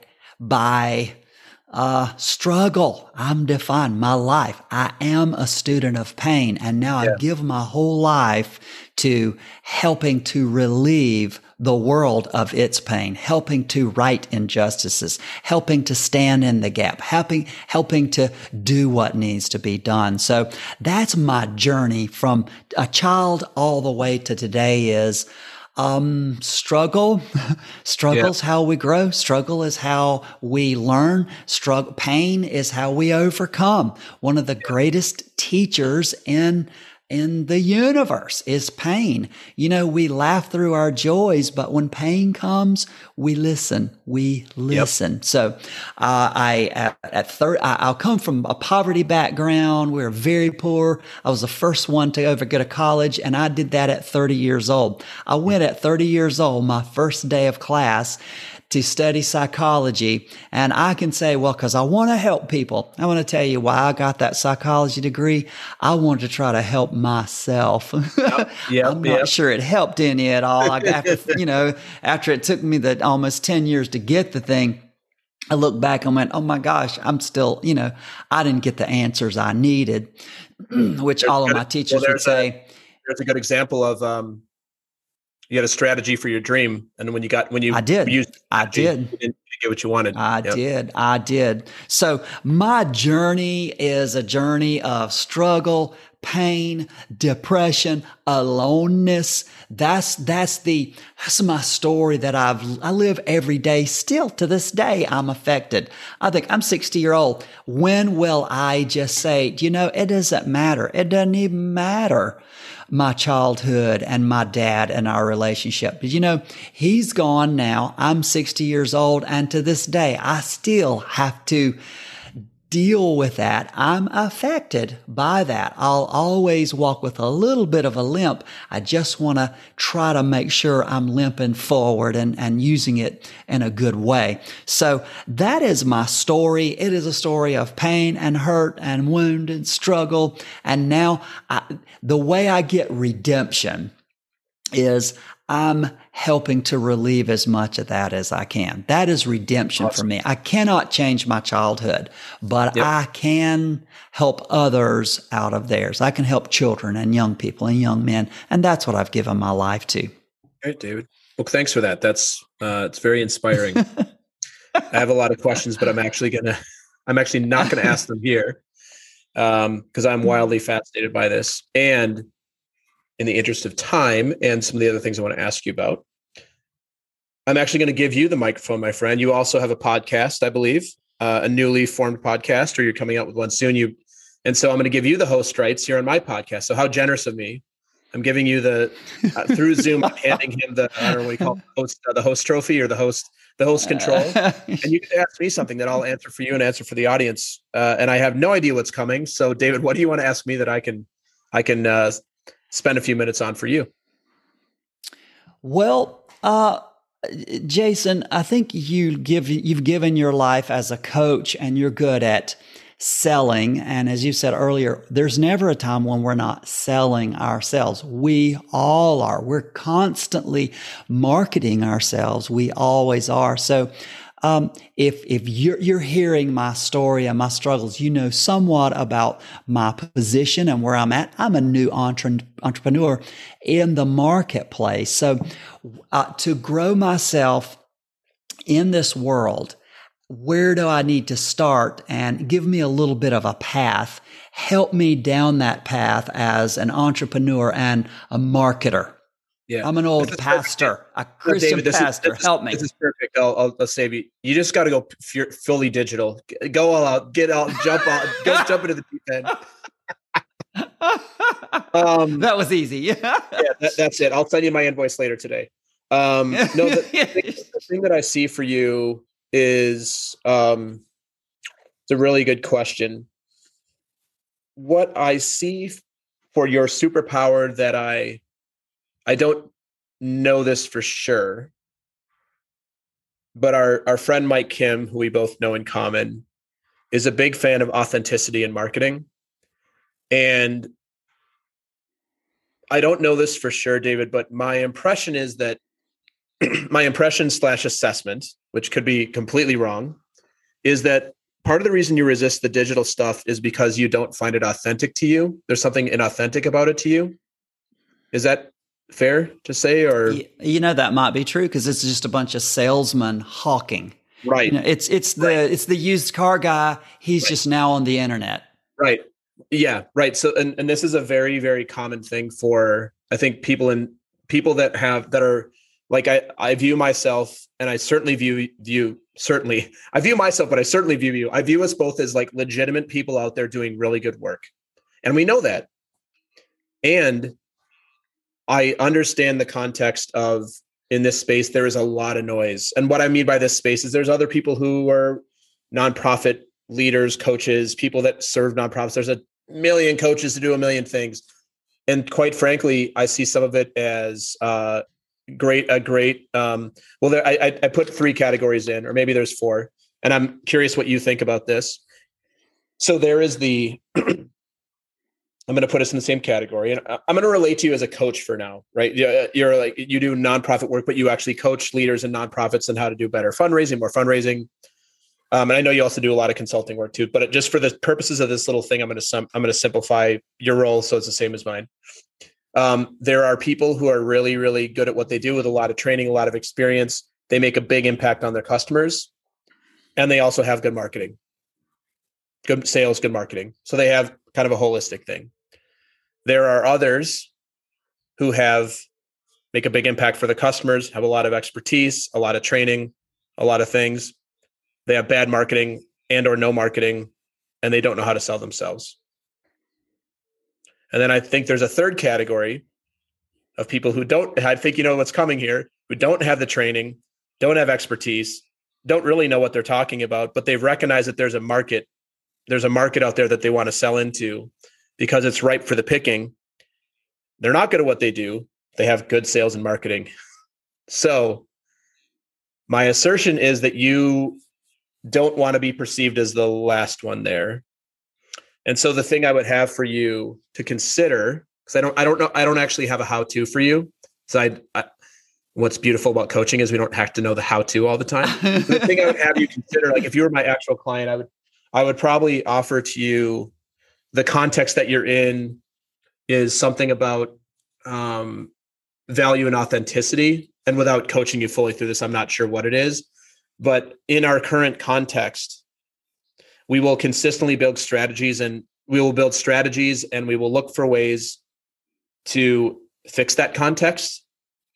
struggle. I'm defined. My life. I am a student of pain. And now I give my whole life to helping to relieve the world of its pain, helping to right injustices, helping to stand in the gap, helping to do what needs to be done. So that's my journey from a child all the way to today is struggle. Struggle's how we grow. Struggle is how we learn. Pain is how we overcome. One of the greatest teachers in the universe is pain. We laugh through our joys, but when pain comes, we listen. So, I'll come from a poverty background. We were very poor. I was the first one to ever go to college, and I did that at 30 years old. I went at 30 years old, my first day of class, to study psychology. And I can say, well, because I want to help people. I want to tell you why I got that psychology degree. I wanted to try to help myself. I'm not sure it helped any at all. After it took me almost 10 years to get the thing, I look back and went, oh my gosh, I'm still, I didn't get the answers I needed, which all of my teachers would say. There's a good example of, you had a strategy for your dream, and when you didn't get what you wanted. I did. So my journey is a journey of struggle, pain, depression, aloneness. That's my story that I live every day. Still to this day, I'm affected. I think I'm 60-year-old. When will I just say, it doesn't matter. It doesn't even matter. My childhood and my dad and our relationship. But he's gone now. I'm 60 years old. And to this day, I still have to deal with that. I'm affected by that. I'll always walk with a little bit of a limp. I just want to try to make sure I'm limping forward and using it in a good way. So that is my story. It is a story of pain and hurt and wound and struggle. And now the way I get redemption is I'm helping to relieve as much of that as I can. That is redemption for me. I cannot change my childhood, but I can help others out of theirs. I can help children and young people and young men. And that's what I've given my life to. Great, David. Well, thanks for that. That's, it's very inspiring. I have a lot of questions, but I'm actually not going to ask them here. Because I'm wildly fascinated by this. And in the interest of time and some of the other things I want to ask you about, I'm actually going to give you the microphone, my friend. You also have a podcast, I believe, a newly formed podcast, or you're coming out with one soon. And so I'm going to give you the host rights here on my podcast. So how generous of me. I'm giving you through Zoom, I'm handing him I don't know what you call it, the host trophy or the host control. And you can ask me something that I'll answer for you and answer for the audience. And I have no idea what's coming. So David, what do you want to ask me that I can spend a few minutes on for you? Well, Jason, I think you've given your life as a coach, and you're good at selling. And as you said earlier, there's never a time when we're not selling ourselves. We all are. We're constantly marketing ourselves. We always are. So if you're hearing my story and my struggles, you know somewhat about my position and where I'm at. I'm a new entrepreneur in the marketplace. So to grow myself in this world, where do I need to start? And give me a little bit of a path. Help me down that path as an entrepreneur and a marketer. Yeah, I'm an old pastor, a Christian pastor. Help me. This is perfect. I'll save you. You just got to go fully digital. Go all out. Get out. Jump out. Go jump into the deep end. That was easy. Yeah, that's it. I'll send you my invoice later today. No, the thing that I see for you is it's a really good question. What I see for your superpower that I don't know this for sure, but our friend Mike Kim, who we both know in common, is a big fan of authenticity in marketing. And I don't know this for sure, David, but my impression is that my impression/assessment, which could be completely wrong, is that part of the reason you resist the digital stuff is because you don't find it authentic to you. There's something inauthentic about it to you. Is that fair to say? Or that might be true, because it's just a bunch of salesmen hawking. Right. It's the used car guy. He's just now on the internet. Right. Yeah. Right. So, and this is a very, very common thing for, I think, people that are like, I view myself, and I certainly view you. Certainly, I view myself, but I certainly view you. I view us both as like legitimate people out there doing really good work, and we know that. And I understand the context of, in this space, there is a lot of noise. And what I mean by this space is there's other people who are nonprofit leaders, coaches, people that serve nonprofits. There's a million coaches to do a million things. And quite frankly, I see some of it as great. I put 3 categories in, or maybe there's 4. And I'm curious what you think about this. So there is I'm going to put us in the same category, and I'm going to relate to you as a coach for now, right? You're like, you do nonprofit work, but you actually coach leaders in nonprofits on how to do better fundraising, more fundraising. And I know you also do a lot of consulting work too, but just for the purposes of this little thing, I'm going to simplify your role so it's the same as mine. There are people who are really, really good at what they do with a lot of training, a lot of experience. They make a big impact on their customers, and they also have good marketing, good sales, good marketing. So they have kind of a holistic thing. There are others who make a big impact for the customers, have a lot of expertise, a lot of training, a lot of things. They have bad marketing and or no marketing, and they don't know how to sell themselves. And then I think there's a third category of people who don't, I think you know what's coming here, who don't have the training, don't have expertise, don't really know what they're talking about, but they've recognized that there's a market out there that they want to sell into because it's ripe for the picking. They're not good at what they do. They have good sales and marketing. So my assertion is that you don't want to be perceived as the last one there. And so the thing I would have for you to consider, because I don't actually have a how-to for you. So what's beautiful about coaching is we don't have to know the how-to all the time. The thing I would have you consider, like if you were my actual client, I would probably offer to you the context that you're in is something about value and authenticity. And without coaching you fully through this, I'm not sure what it is. But in our current context, we will consistently build strategies, and we will look for ways to fix that context.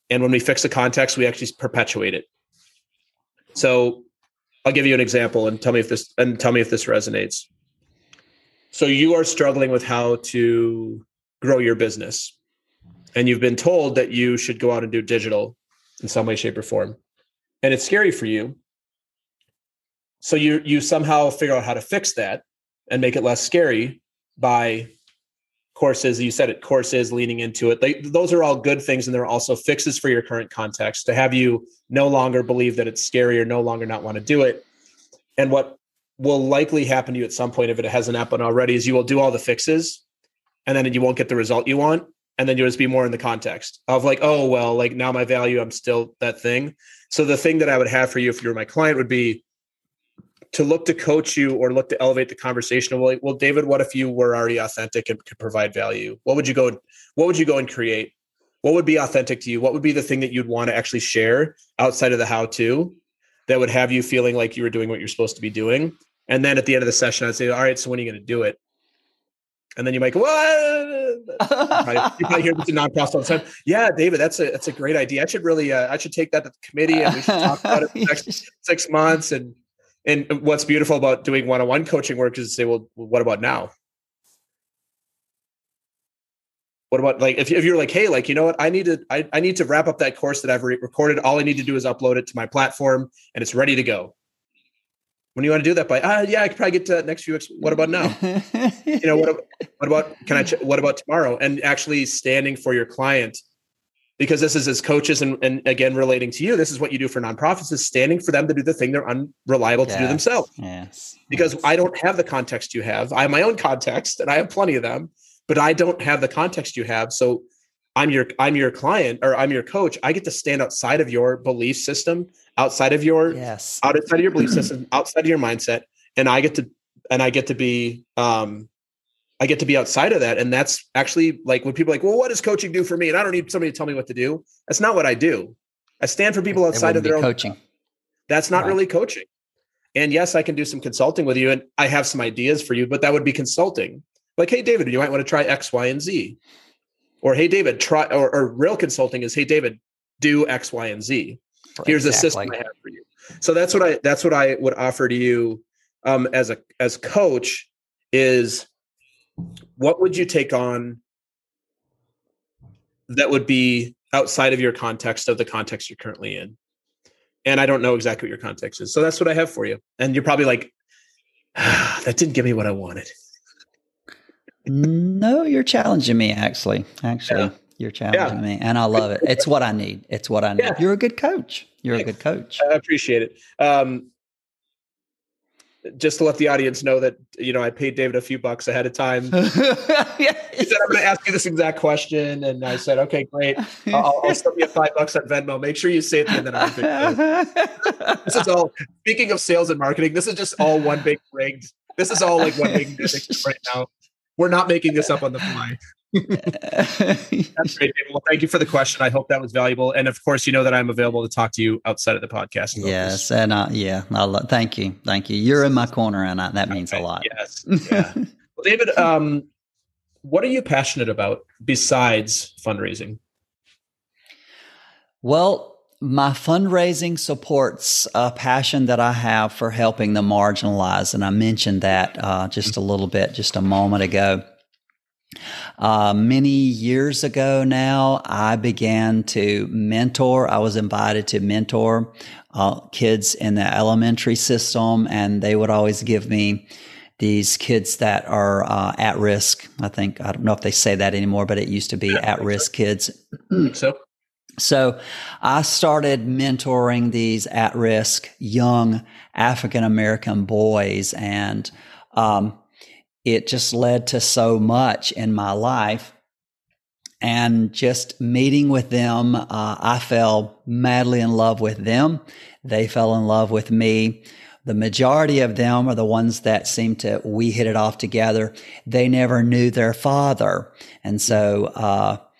And when we fix the context, we actually perpetuate it. So I'll give you an example and tell me if this resonates. So you are struggling with how to grow your business, and you've been told that you should go out and do digital in some way, shape, or form. And it's scary for you. So you somehow figure out how to fix that and make it less scary by courses. You said it, courses, leaning into it. Those are all good things. And there are also fixes for your current context to have you no longer believe that it's scary or no longer not want to do it. And what will likely happen to you at some point, if it hasn't happened already, is you will do all the fixes and then you won't get the result you want. And then you'll just be more in the context of like, oh, well, like now my value, I'm still that thing. So the thing that I would have for you if you're my client would be to look to coach you or look to elevate the conversation. Well, David, what if you were already authentic and could provide value? What would you go and create? What would be authentic to you? What would be the thing that you'd want to actually share outside of the how-to that would have you feeling like you were doing what you're supposed to be doing? And then at the end of the session, I'd say, all right, so when are you going to do it? And then you might go, what? You probably hear this in non-profits all the time. Yeah, David, that's a great idea. I should take that to the committee and we should talk about it for the next 6 months. And what's beautiful about doing one-on-one coaching work is to say, well, what about now? What about like, if you're like, hey, like, you know what, I need to wrap up that course that I've recorded. All I need to do is upload it to my platform and it's ready to go. When do you want to do that by? Yeah, I could probably get to next few weeks. What about now? What about tomorrow? And actually standing for your client, because this is as coaches and again, relating to you, this is what you do for nonprofits, is standing for them to do the thing they're unreliable to do themselves. Yes. Because I don't have the context you have. I have my own context and I have plenty of them, but I don't have the context you have. So I'm your client, or I'm your coach. I get to stand outside of your belief system, outside of your belief system, outside of your mindset. And I get to be outside of that. And that's actually like when people are like, well, what does coaching do for me? And I don't need somebody to tell me what to do. That's not what I do. I stand for people outside of their own coaching. That's not really coaching. And yes, I can do some consulting with you and I have some ideas for you, but that would be consulting. Like, hey, David, you might want to try X, Y, and Z. Or, hey, David, try, or real consulting is, hey, David, do X, Y, and Z. Here's a system I have for you. So that's what I would offer to you as coach is, what would you take on that would be outside of your context of the context you're currently in? And I don't know exactly what your context is. So that's what I have for you. And you're probably like, that didn't give me what I wanted. No, you're challenging me, actually. You're challenging me. And I love it. It's what I need. Yeah. You're a good coach. A good coach. I appreciate it. Just to let the audience know that, I paid David a few bucks ahead of time. He said, I'm going to ask you this exact question. And I said, okay, great. I'll send you $5 on Venmo. Make sure you say at the end that I'm a big coach. This is all, speaking of sales and marketing, this is just all one big rigged. This is all like one big right now. We're not making this up on the fly. That's great, David. Well, thank you for the question. I hope that was valuable. And of course, you know that I'm available to talk to you outside of the podcast. Yes. And thank you. Thank you. You're in my corner and that means a lot. Yes. Yeah. Well, David, what are you passionate about besides fundraising? Well, my fundraising supports a passion that I have for helping the marginalized. And I mentioned that just a little bit, just a moment ago. Many years ago now, I began to mentor. I was invited to mentor kids in the elementary system, and they would always give me these kids that are at risk. I don't know if they say that anymore, but it used to be at-risk kids. I think so. So I started mentoring these at-risk young African-American boys, and it just led to so much in my life. And just meeting with them, I fell madly in love with them. They fell in love with me. The majority of them are the ones that we hit it off together. They never knew their father. And so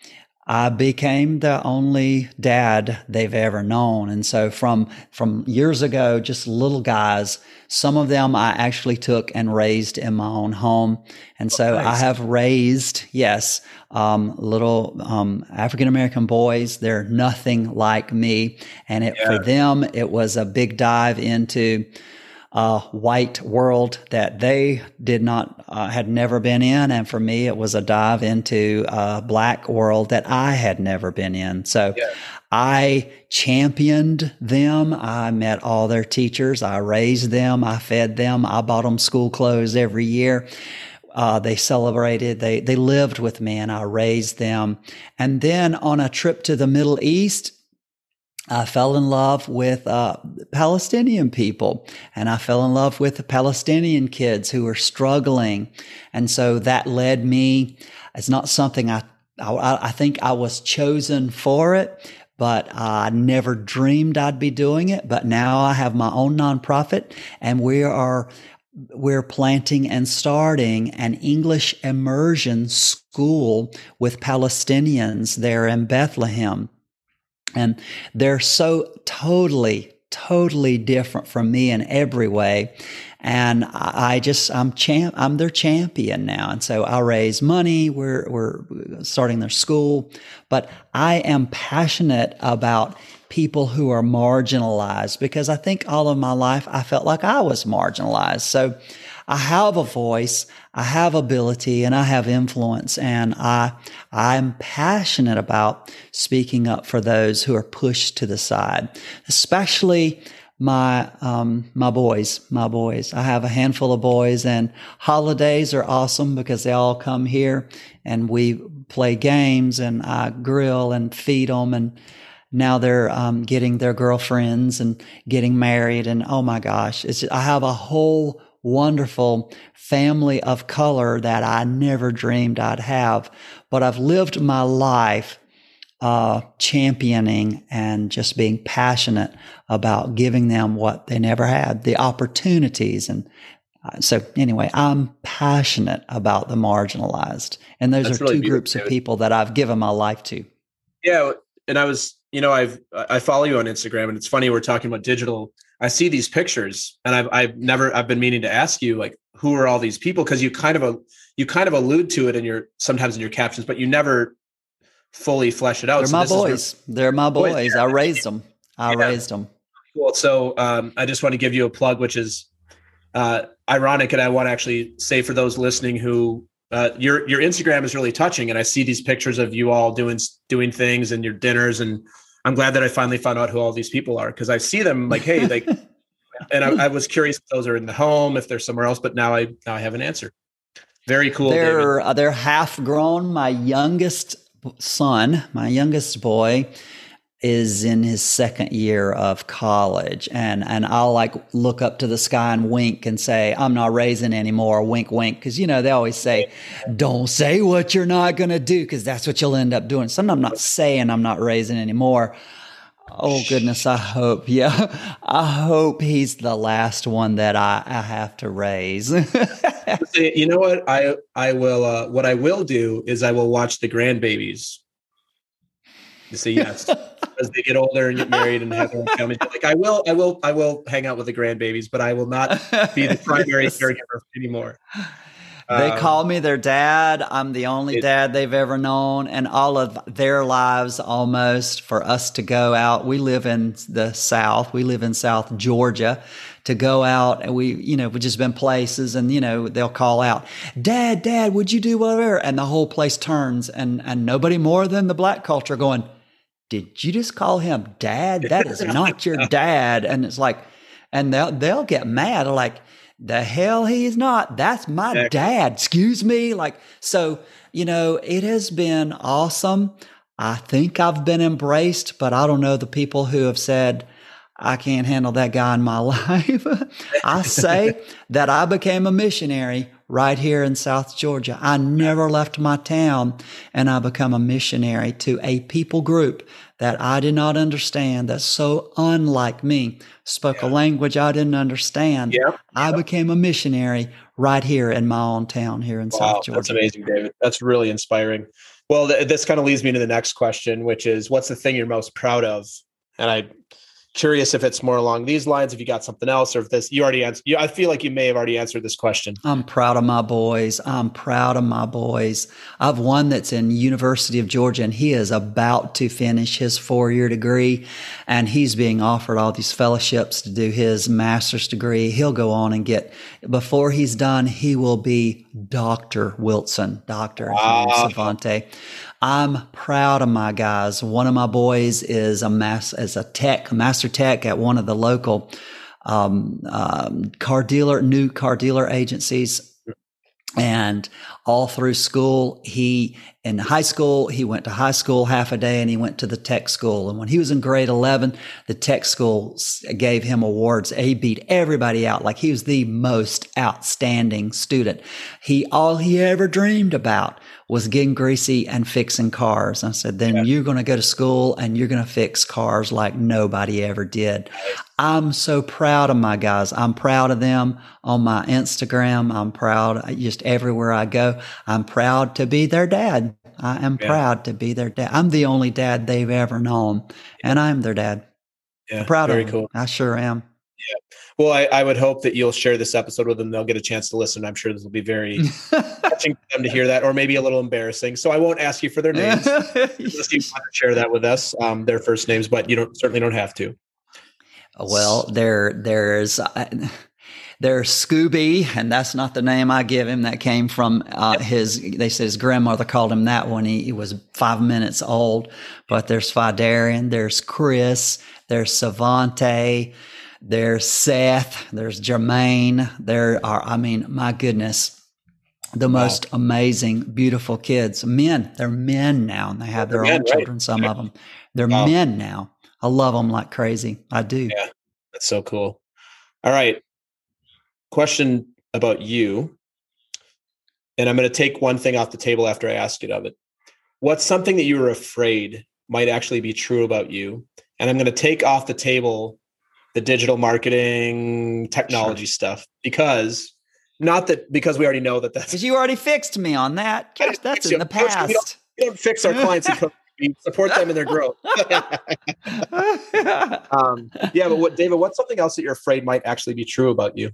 I became the only dad they've ever known. And so from years ago, just little guys, some of them I actually took and raised in my own home. And so nice. I have raised, yes, little African American boys. They're nothing like me. And for them, it was a big dive into white world that they had never been in. And for me, it was a dive into a black world that I had never been in. So I championed them. I met all their teachers. I raised them. I fed them. I bought them school clothes every year. They celebrated. They lived with me, and I raised them. And then on a trip to the Middle East, I fell in love with Palestinian people, and I fell in love with the Palestinian kids who were struggling. And so that led me, it's not something I think I was chosen for it, but I never dreamed I'd be doing it. But now I have my own nonprofit, and we're planting and starting an English immersion school with Palestinians there in Bethlehem. And they're so totally different from me in every way. And I'm their champion now. And so I raise money. We're starting their school, but I am passionate about people who are marginalized, because I think all of my life I felt like I was marginalized. So I have a voice, I have ability, and I have influence, and I'm passionate about speaking up for those who are pushed to the side, especially my boys. I have a handful of boys, and holidays are awesome because they all come here and we play games, and I grill and feed them, and now they're getting their girlfriends and getting married, and oh my gosh, I have a whole wonderful family of color that I never dreamed I'd have. But I've lived my life championing and just being passionate about giving them what they never had, the opportunities. And so anyway, I'm passionate about the marginalized. And those are really two groups of people that I've given my life to. Yeah. And I follow you on Instagram, and it's funny, we're talking about digital. I see these pictures, and I've been meaning to ask you, like, who are all these people? Because you kind of allude to it sometimes in your captions, but you never fully flesh it out. They're my boys. They're my boys. I raised them. I raised them. Cool. So I just want to give you a plug, which is ironic, and I want to actually say for those listening who your Instagram is really touching, and I see these pictures of you all doing things and your dinners, and I'm glad that I finally found out who all these people are, because I see them like, hey, like, and I was curious if those are in the home, if they're somewhere else, but now I have an answer. Very cool. They're half grown. My youngest boy, is in his second year of college, and I'll like look up to the sky and wink and say, I'm not raising anymore, wink, wink. Cause they always say, don't say what you're not going to do, cause that's what you'll end up doing. Sometimes I'm not saying I'm not raising anymore. Oh goodness. I hope he's the last one that I have to raise. You know what? I will, what I will do is I will watch the grandbabies. You say yes. As they get older and get married and have their own families, like I will hang out with the grandbabies, but I will not be the primary caregiver anymore. They call me their dad. I'm the only dad they've ever known, and all of their lives almost for us to go out. We live in the South. We live in South Georgia. To go out, and we've just been places, and they'll call out, Dad, would you do whatever? And the whole place turns, and nobody more than the black culture going, did you just call him dad? That is not your dad. And it's like, and they'll get mad, like, the hell he's not. That's my dad. Excuse me. Like, so, it has been awesome. I think I've been embraced, but I don't know the people who have said, I can't handle that guy in my life. I say that I became a missionary right here in South Georgia. I never left my town, and I become a missionary to a people group that I did not understand, that's so unlike me, spoke a language I didn't understand. I became a missionary right here in my own town here in South Georgia. That's amazing, David. That's really inspiring. Well, this kind of leads me to the next question, which is, what's the thing you're most proud of? And I'm curious if it's more along these lines, if you got something else, or if this, you already answered. I feel like you may have already answered this question. I'm proud of my boys. I'm proud of my boys. I've one that's in University of Georgia, and he is about to finish his 4-year degree, and he's being offered all these fellowships to do his master's degree. He'll go on and before he's done, he will be Dr. Wilson, Dr. Savante. I'm proud of my guys. One of my boys is a master tech at one of the local new car dealer agencies. And all through school, in high school, he went to high school half a day and he went to the tech school. And when he was in grade 11, the tech school gave him awards. He beat everybody out. Like, he was the most outstanding student. All he ever dreamed about was getting greasy and fixing cars. I said, then you're going to go to school and you're going to fix cars like nobody ever did. I'm so proud of my guys. I'm proud of them on my Instagram. I'm proud just everywhere I go. I'm proud to be their dad. I am proud to be their dad. I'm the only dad they've ever known, and I'm their dad. Yeah, I'm proud of them. Cool. I sure am. Yeah. Well, I would hope that you'll share this episode with them. They'll get a chance to listen. I'm sure this will be very touching for them to hear that, or maybe a little embarrassing. So I won't ask you for their names unless you want to share that with us, their first names, but you certainly don't have to. Well, there's Scooby, and that's not the name I give him. That came from they said his grandmother called him that when he was 5 minutes old. But there's Fidarian, there's Chris, there's Savante, there's Seth, there's Jermaine. My goodness, the most amazing, beautiful kids. Men, they're men now, and they have their own children, right? Some of them. They're men now. I love them like crazy. I do. Yeah, that's so cool. All right. Question about you. And I'm going to take one thing off the table after I ask it of it. What's something that you were afraid might actually be true about you? And I'm going to take off the table the digital marketing technology stuff, because we already know that's because you already fixed me on that. Gosh, that's in the past. We don't fix our clients and we support them in their growth. But David, what's something else that you're afraid might actually be true about you?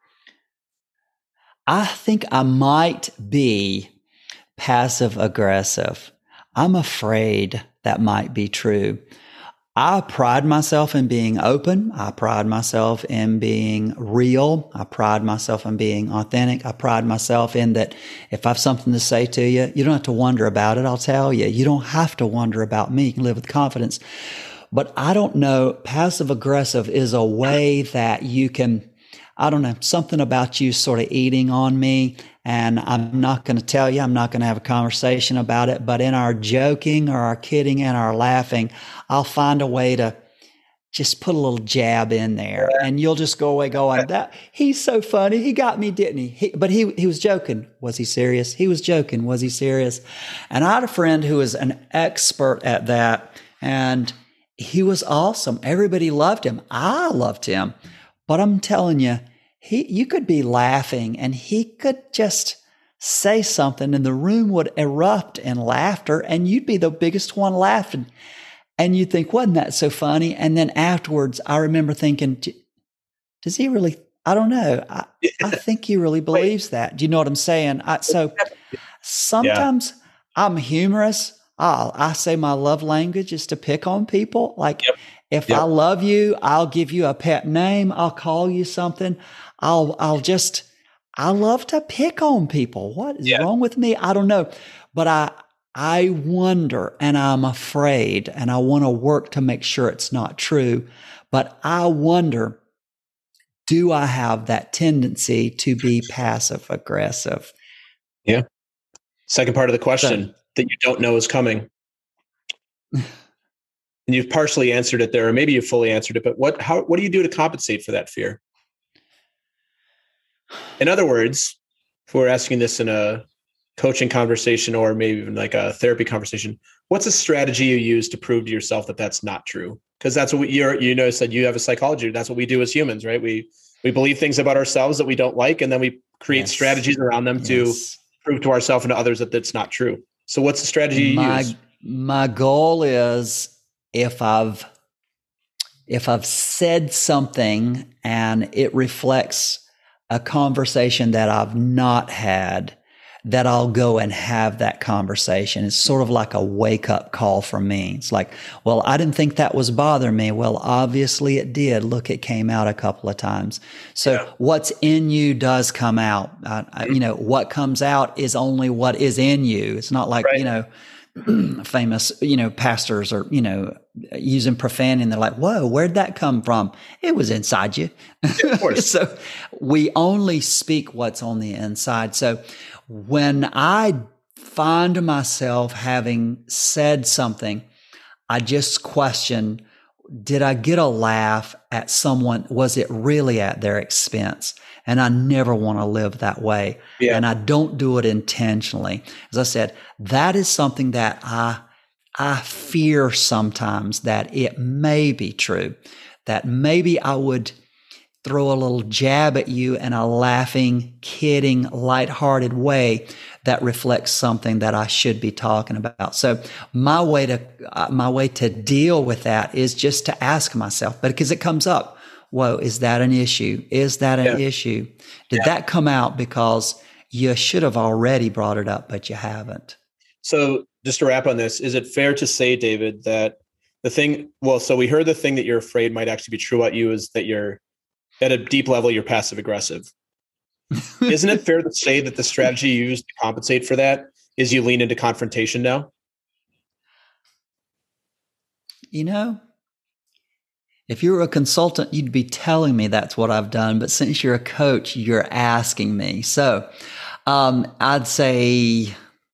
I think I might be passive aggressive. I'm afraid that might be true. I pride myself in being open. I pride myself in being real. I pride myself in being authentic. I pride myself in that if I have something to say to you, you don't have to wonder about it. I'll tell you. You don't have to wonder about me. You can live with confidence. But I don't know. Passive aggressive is a way that you can, I don't know, something about you sort of eating on me. And I'm not going to tell you, I'm not going to have a conversation about it. But in our joking or our kidding and our laughing, I'll find a way to just put a little jab in there. And you'll just go away going, that he's so funny. He got me, didn't he? But he was joking. Was he serious? He was joking. Was he serious? And I had a friend who was an expert at that. And he was awesome. Everybody loved him. I loved him. But I'm telling you, you could be laughing and he could just say something and the room would erupt in laughter and you'd be the biggest one laughing. And you'd think, wasn't that so funny? And then afterwards, I remember thinking, does he really? I don't know. I think he really believes that. Do you know what I'm saying? So sometimes I'm humorous. I say my love language is to pick on people. Like if I love you, I'll give you a pet name. I'll call you something. I love to pick on people. What is wrong with me? I don't know. But I wonder and I'm afraid and I want to work to make sure it's not true. But I wonder, do I have that tendency to be passive aggressive? Yeah. Second part of the question that you don't know is coming. And you've partially answered it there, or maybe you fully answered it, but what do you do to compensate for that fear? In other words, if we're asking this in a coaching conversation or maybe even like a therapy conversation, what's a strategy you use to prove to yourself that that's not true? Because that's what said you have a psychology. That's what we do as humans, right? We believe things about ourselves that we don't like, and then we create strategies around them to prove to ourselves and to others that that's not true. So what's the strategy you use? My goal is if I've said something and it reflects a conversation that I've not had, that I'll go and have that conversation. It's sort of like a wake up call for me. It's like, well, I didn't think that was bothering me. Well, obviously it did. Look, it came out a couple of times. So what's in you does come out. What comes out is only what is in you. It's not like, famous, pastors are, using profanity and they're like, whoa, where'd that come from? It was inside you. Yeah, of course. So we only speak what's on the inside. So when I find myself having said something, I just question, did I get a laugh at someone? Was it really at their expense? And I never want to live that way. Yeah. And I don't do it intentionally. As I said, that is something that I fear sometimes, that it may be true, that maybe I would throw a little jab at you in a laughing, kidding, lighthearted way that reflects something that I should be talking about. So my way to deal with that is just to ask myself, but because it comes up, whoa, is that an issue? Is that an issue? Did that come out because you should have already brought it up, but you haven't? So just to wrap on this, is it fair to say, David, that so we heard the thing that you're afraid might actually be true about you is that you're at a deep level, you're passive aggressive. Isn't it fair to say that the strategy you use to compensate for that is you lean into confrontation now? If you were a consultant, you'd be telling me that's what I've done. But since you're a coach, you're asking me. So I'd say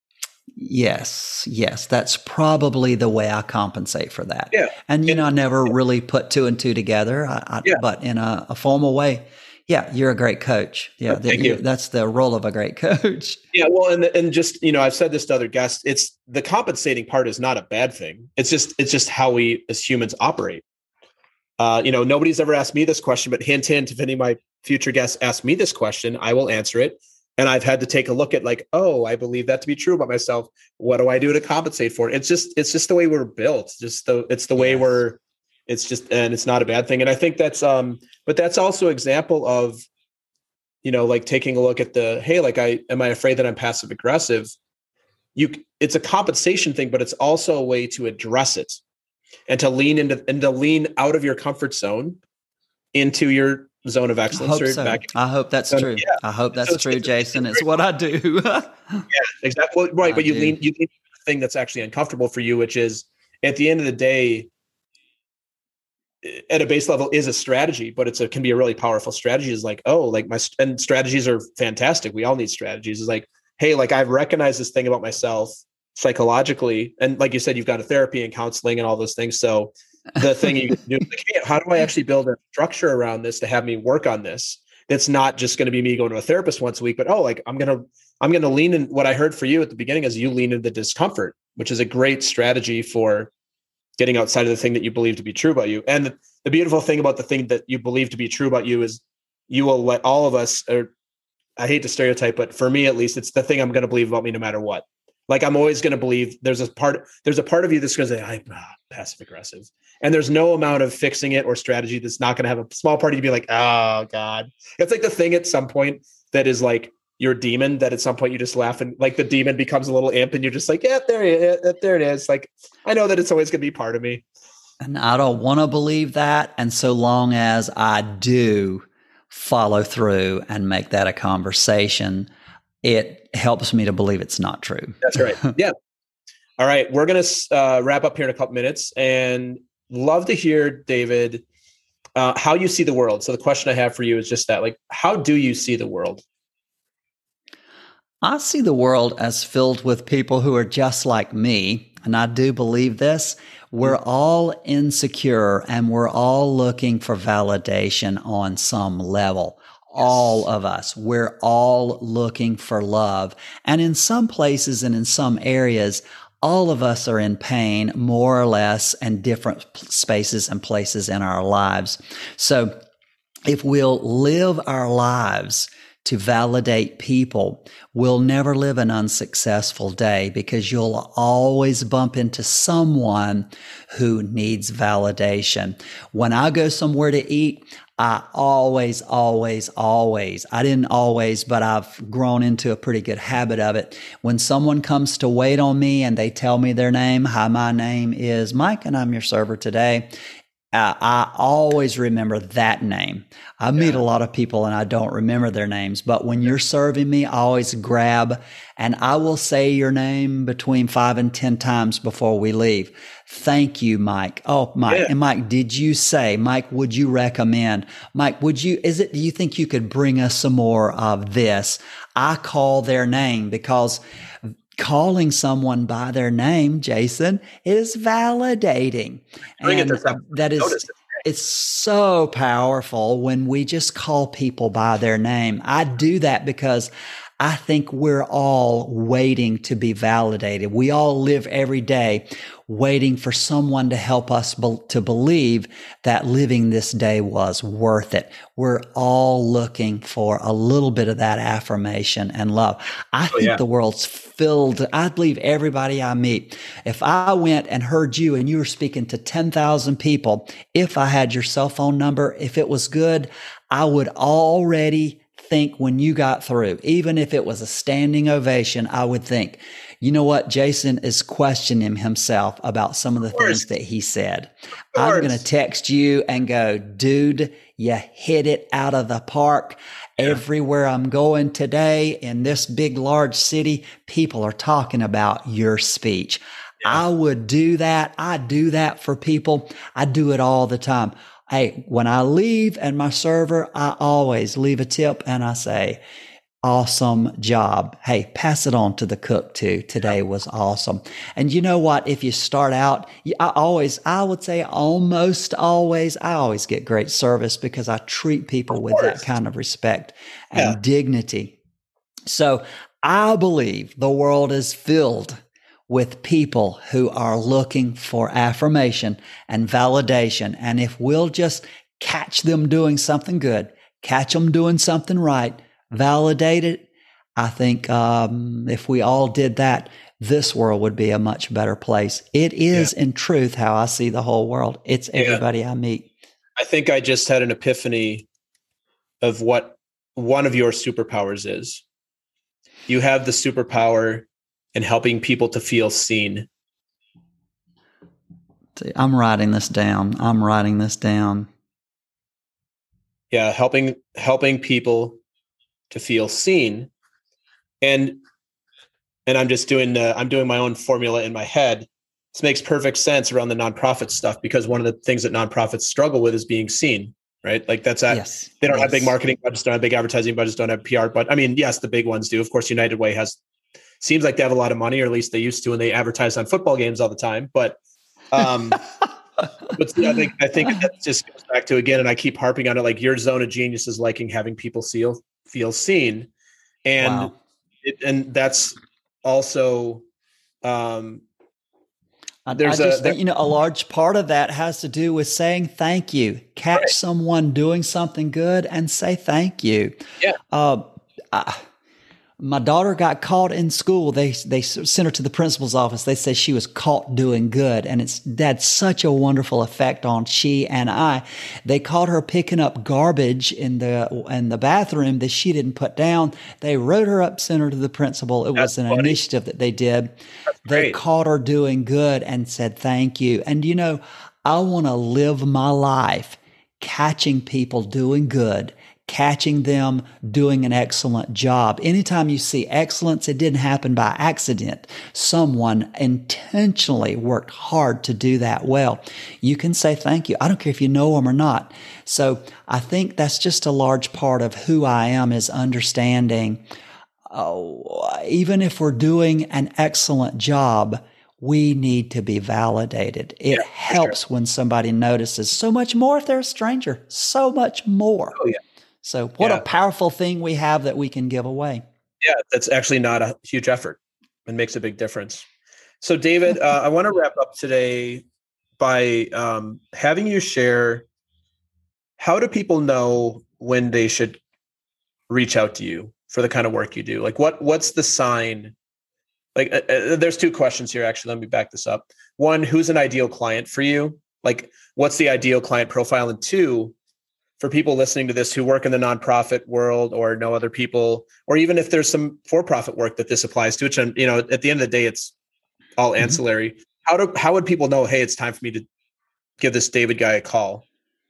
yes, that's probably the way I compensate for that. Yeah. And, I never really put two and two together, but in a formal way. Yeah, you're a great coach. Yeah, thank you. That's the role of a great coach. Yeah, well, and just I've said this to other guests. It's the compensating part is not a bad thing. It's just how we as humans operate. Nobody's ever asked me this question, but hint, if any of my future guests ask me this question, I will answer it. And I've had to take a look at like, oh, I believe that to be true about myself. What do I do to compensate for it? It's just the way we're built. It's the way and it's not a bad thing. And I think that's, but that's also an example of, like taking a look at am I afraid that I'm passive aggressive? It's a compensation thing, but it's also a way to address it and to lean out of your comfort zone into your zone of excellence. I hope that's true. Yeah. I hope that's true, Jason. It's what I do. Yeah, exactly. Right. But you lean into the thing that's actually uncomfortable for you, which is at the end of the day, at a base level is a strategy, but it can be a really powerful strategy. Is like, and strategies are fantastic. We all need strategies. It's like, hey, I've recognized this thing about myself psychologically. And like you said, you've got a therapy and counseling and all those things. So the thing you can do is like, hey, how do I actually build a structure around this to have me work on this? That's not just going to be me going to a therapist once a week, but I'm going to lean in. What I heard for you at the beginning is you lean into the discomfort, which is a great strategy for getting outside of the thing that you believe to be true about you. And the beautiful thing about the thing that you believe to be true about you is you will let all of us, or I hate to stereotype, but for me, at least, it's the thing I'm going to believe about me no matter what. Like I'm always going to believe there's a part of you that's going to say, I'm passive aggressive. And there's no amount of fixing it or strategy that's not going to have a small part of you be like, oh God. It's like the thing at some point that is like your demon, that at some point you just laugh and like the demon becomes a little imp and you're just like, yeah, there it is. Like, I know that it's always going to be part of me. And I don't want to believe that. And so long as I do follow through and make that a conversation, it helps me to believe it's not true. That's right. Yeah. All right. We're going to wrap up here in a couple minutes and love to hear, David, how you see the world. So the question I have for you is just that, like, how do you see the world? I see the world as filled with people who are just like me. And I do believe this. We're all insecure and we're all looking for validation on some level. All of us, we're all looking for love. And in some places and in some areas, all of us are in pain, more or less, and different spaces and places in our lives. So if we'll live our lives to validate people will never live an unsuccessful day, because you'll always bump into someone who needs validation. When I go somewhere to eat, I always, I didn't always, but I've grown into a pretty good habit of it. When someone comes to wait on me and they tell me their name, hi, my name is Mike and I'm your server today. I always remember that name. I meet a lot of people and I don't remember their names, but when you're serving me, I always grab and I will say your name between 5 and 10 times before we leave. Thank you, Mike. Oh, Mike. Yeah. And Mike, did you say, Mike, would you recommend? Mike, do you think you could bring us some more of this? I call their name because calling someone by their name, Jason, is validating. And it's so powerful when we just call people by their name. I do that because I think we're all waiting to be validated. We all live every day waiting for someone to help us to believe that living this day was worth it. We're all looking for a little bit of that affirmation and love. I think the world's filled. I believe everybody I meet, if I went and heard you and you were speaking to 10,000 people, if I had your cell phone number, if it was good, I would already think when you got through, even if it was a standing ovation, I would think, you know what? Jason is questioning himself about some of the things that he said. I'm going to text you and go, dude, you hit it out of the park. Yeah. Everywhere I'm going today in this big, large city, people are talking about your speech. Yeah. I would do that. I do that for people. I do it all the time. Hey, when I leave and my server, I always leave a tip and I say, awesome job. Hey, pass it on to the cook too. Today was awesome. And you know what? If you start out, I would say almost always, I always get great service because I treat people with that kind of respect and dignity. So I believe the world is filled with people who are looking for affirmation and validation. And if we'll just catch them doing something good, catch them doing something right, validate it, I think if we all did that, this world would be a much better place. It is in truth how I see the whole world. It's everybody I meet. I think I just had an epiphany of what one of your superpowers is. You have the superpower in helping people to feel seen. I'm writing this down. Yeah, helping people to feel seen. And I'm just doing my own formula in my head. This makes perfect sense around the nonprofit stuff, because one of the things that nonprofits struggle with is being seen, right? Like that's that. Yes. They don't have big marketing budgets, don't have big advertising budgets, don't have PR, but I mean, yes, the big ones do. Of course, United Way seems like they have a lot of money, or at least they used to, and they advertise on football games all the time. But, but I think that just goes back to, again, and I keep harping on it, like your zone of genius is liking having people feel seen. And, and that's also, a large part of that has to do with saying thank you. Catch someone doing something good and say thank you. Yeah. My daughter got caught in school. They sent her to the principal's office. They said she was caught doing good, and it's had such a wonderful effect on she and I. They caught her picking up garbage in the bathroom that she didn't put down. They wrote her up, sent her to the principal. It was an initiative that they did. They caught her doing good and said thank you. And I want to live my life catching people doing good, catching them doing an excellent job. Anytime you see excellence, it didn't happen by accident. Someone intentionally worked hard to do that well. You can say thank you. I don't care if you know them or not. So I think that's just a large part of who I am, is understanding, even if we're doing an excellent job, we need to be validated. It helps when somebody notices, so much more if they're a stranger, so much more. Oh, yeah. So what a powerful thing we have that we can give away. Yeah, that's actually not a huge effort and makes a big difference. So David, I want to wrap up today by having you share, how do people know when they should reach out to you for the kind of work you do? Like what's the sign? Like there's two questions here, actually. Let me back this up. One, who's an ideal client for you? Like what's the ideal client profile? And two, for people listening to this who work in the nonprofit world or know other people, or even if there's some for-profit work that this applies to, which, at the end of the day, it's all ancillary. How would people know, hey, it's time for me to give this David guy a call?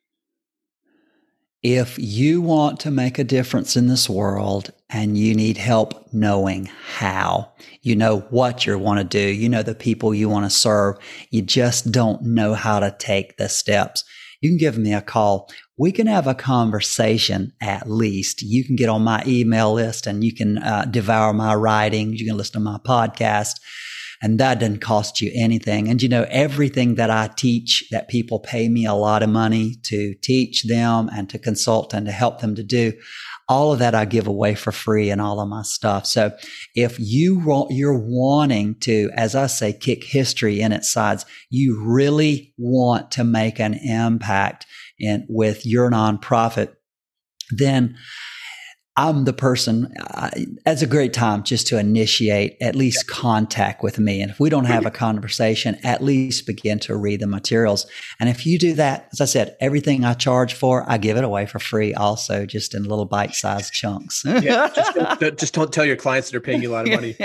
If you want to make a difference in this world and you need help knowing how, you know what you want to do, you know the people you want to serve, you just don't know how to take the steps, you can give me a call. We can have a conversation at least. You can get on my email list and you can devour my writings. You can listen to my podcast. And that doesn't cost you anything. And everything that I teach, that people pay me a lot of money to teach them and to consult and to help them to do, all of that I give away for free and all of my stuff. So if you're wanting to, as I say, kick history in its sides, you really want to make an impact with your nonprofit, then I'm the person. It's a great time just to initiate at least contact with me. And if we don't have a conversation, at least begin to read the materials. And if you do that, as I said, everything I charge for, I give it away for free also, just in little bite-sized chunks. Just don't tell your clients that are paying you a lot of money.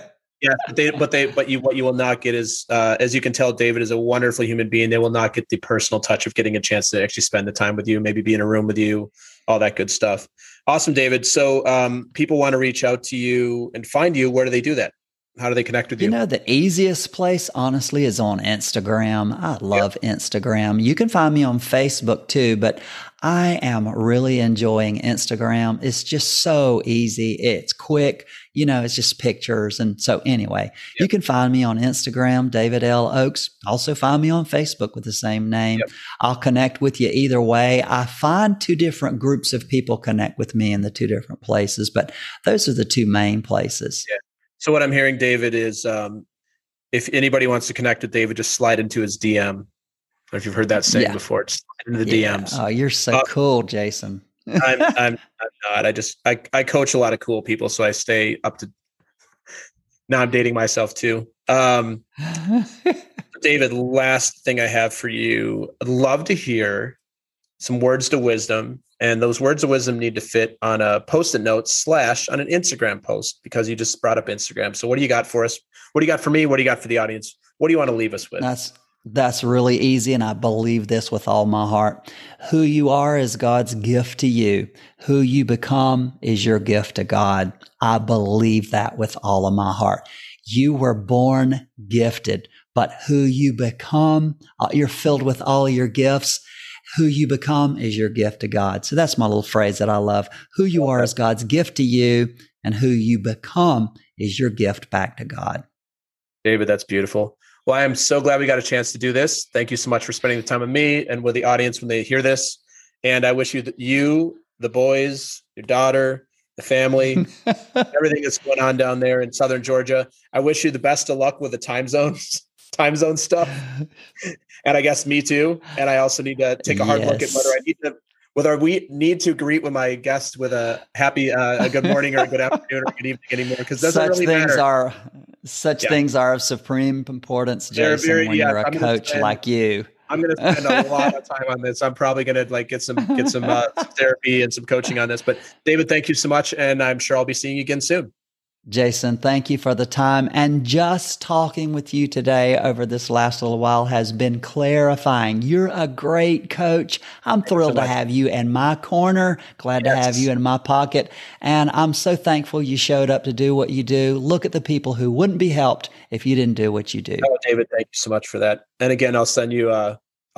What you will not get is, as you can tell, David is a wonderful human being. They will not get the personal touch of getting a chance to actually spend the time with you, maybe be in a room with you, all that good stuff. Awesome, David. So people want to reach out to you and find you. Where do they do that? How do they connect with you? The easiest place, honestly, is on Instagram. I love Instagram. You can find me on Facebook too, but I am really enjoying Instagram. It's just so easy. It's quick. It's just pictures. And so anyway, you can find me on Instagram, David L. Oakes. Also find me on Facebook with the same name. I'll connect with you either way. I find two different groups of people connect with me in the two different places, but those are the two main places. So what I'm hearing, David, is if anybody wants to connect with David, just slide into his DM. I don't know if you've heard that saying before. Just slide into the DMs. Oh, you're so cool, Jason. I'm not. I coach a lot of cool people, so I stay up to. Now I'm dating myself too. David, last thing I have for you. I'd love to hear some words to wisdom. And those words of wisdom need to fit on a Post-it note / on an Instagram post, because you just brought up Instagram. So what do you got for us? What do you got for me? What do you got for the audience? What do you want to leave us with? That's really easy. And I believe this with all my heart. Who you are is God's gift to you. Who you become is your gift to God. I believe that with all of my heart. You were born gifted, but who you become, you're filled with all your gifts. Who you become is your gift to God. So that's my little phrase that I love. Who you are is God's gift to you, and who you become is your gift back to God. David, that's beautiful. Well, I am so glad we got a chance to do this. Thank you so much for spending the time with me and with the audience when they hear this. And I wish you, the boys, your daughter, the family, everything that's going on down there in Southern Georgia. I wish you the best of luck with the time zone stuff. And I guess me too. And I also need to take a hard look at whether we need to greet with my guest with a happy, a good morning or a good afternoon or a good evening anymore, because doesn't really matter. Such things are of supreme importance, Jason, when you're a coach like you. I'm going to spend a lot of time on this. I'm probably going to get some therapy and some coaching on this. But David, thank you so much. And I'm sure I'll be seeing you again soon. Jason, thank you for the time. And just talking with you today over this last little while has been clarifying. You're a great coach. I'm thrilled to have you in my corner. Glad to have you in my pocket. And I'm so thankful you showed up to do what you do. Look at the people who wouldn't be helped if you didn't do what you do. Oh, David, thank you so much for that. And again, I'll send you another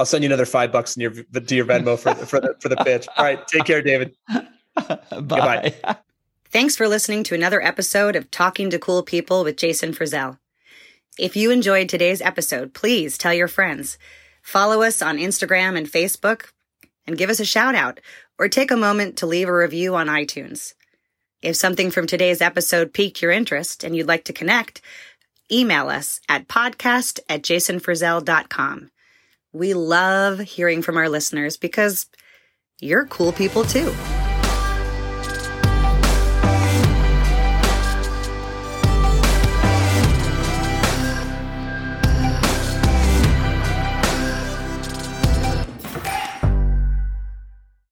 $5 to your Venmo for the pitch. All right. Take care, David. Bye. Goodbye. Thanks for listening to another episode of Talking to Cool People with Jason Frizzell. If you enjoyed today's episode, please tell your friends. Follow us on Instagram and Facebook, and give us a shout out, or take a moment to leave a review on iTunes. If something from today's episode piqued your interest and you'd like to connect, email us at podcast@jasonfrizzell.com. We love hearing from our listeners because you're cool people too.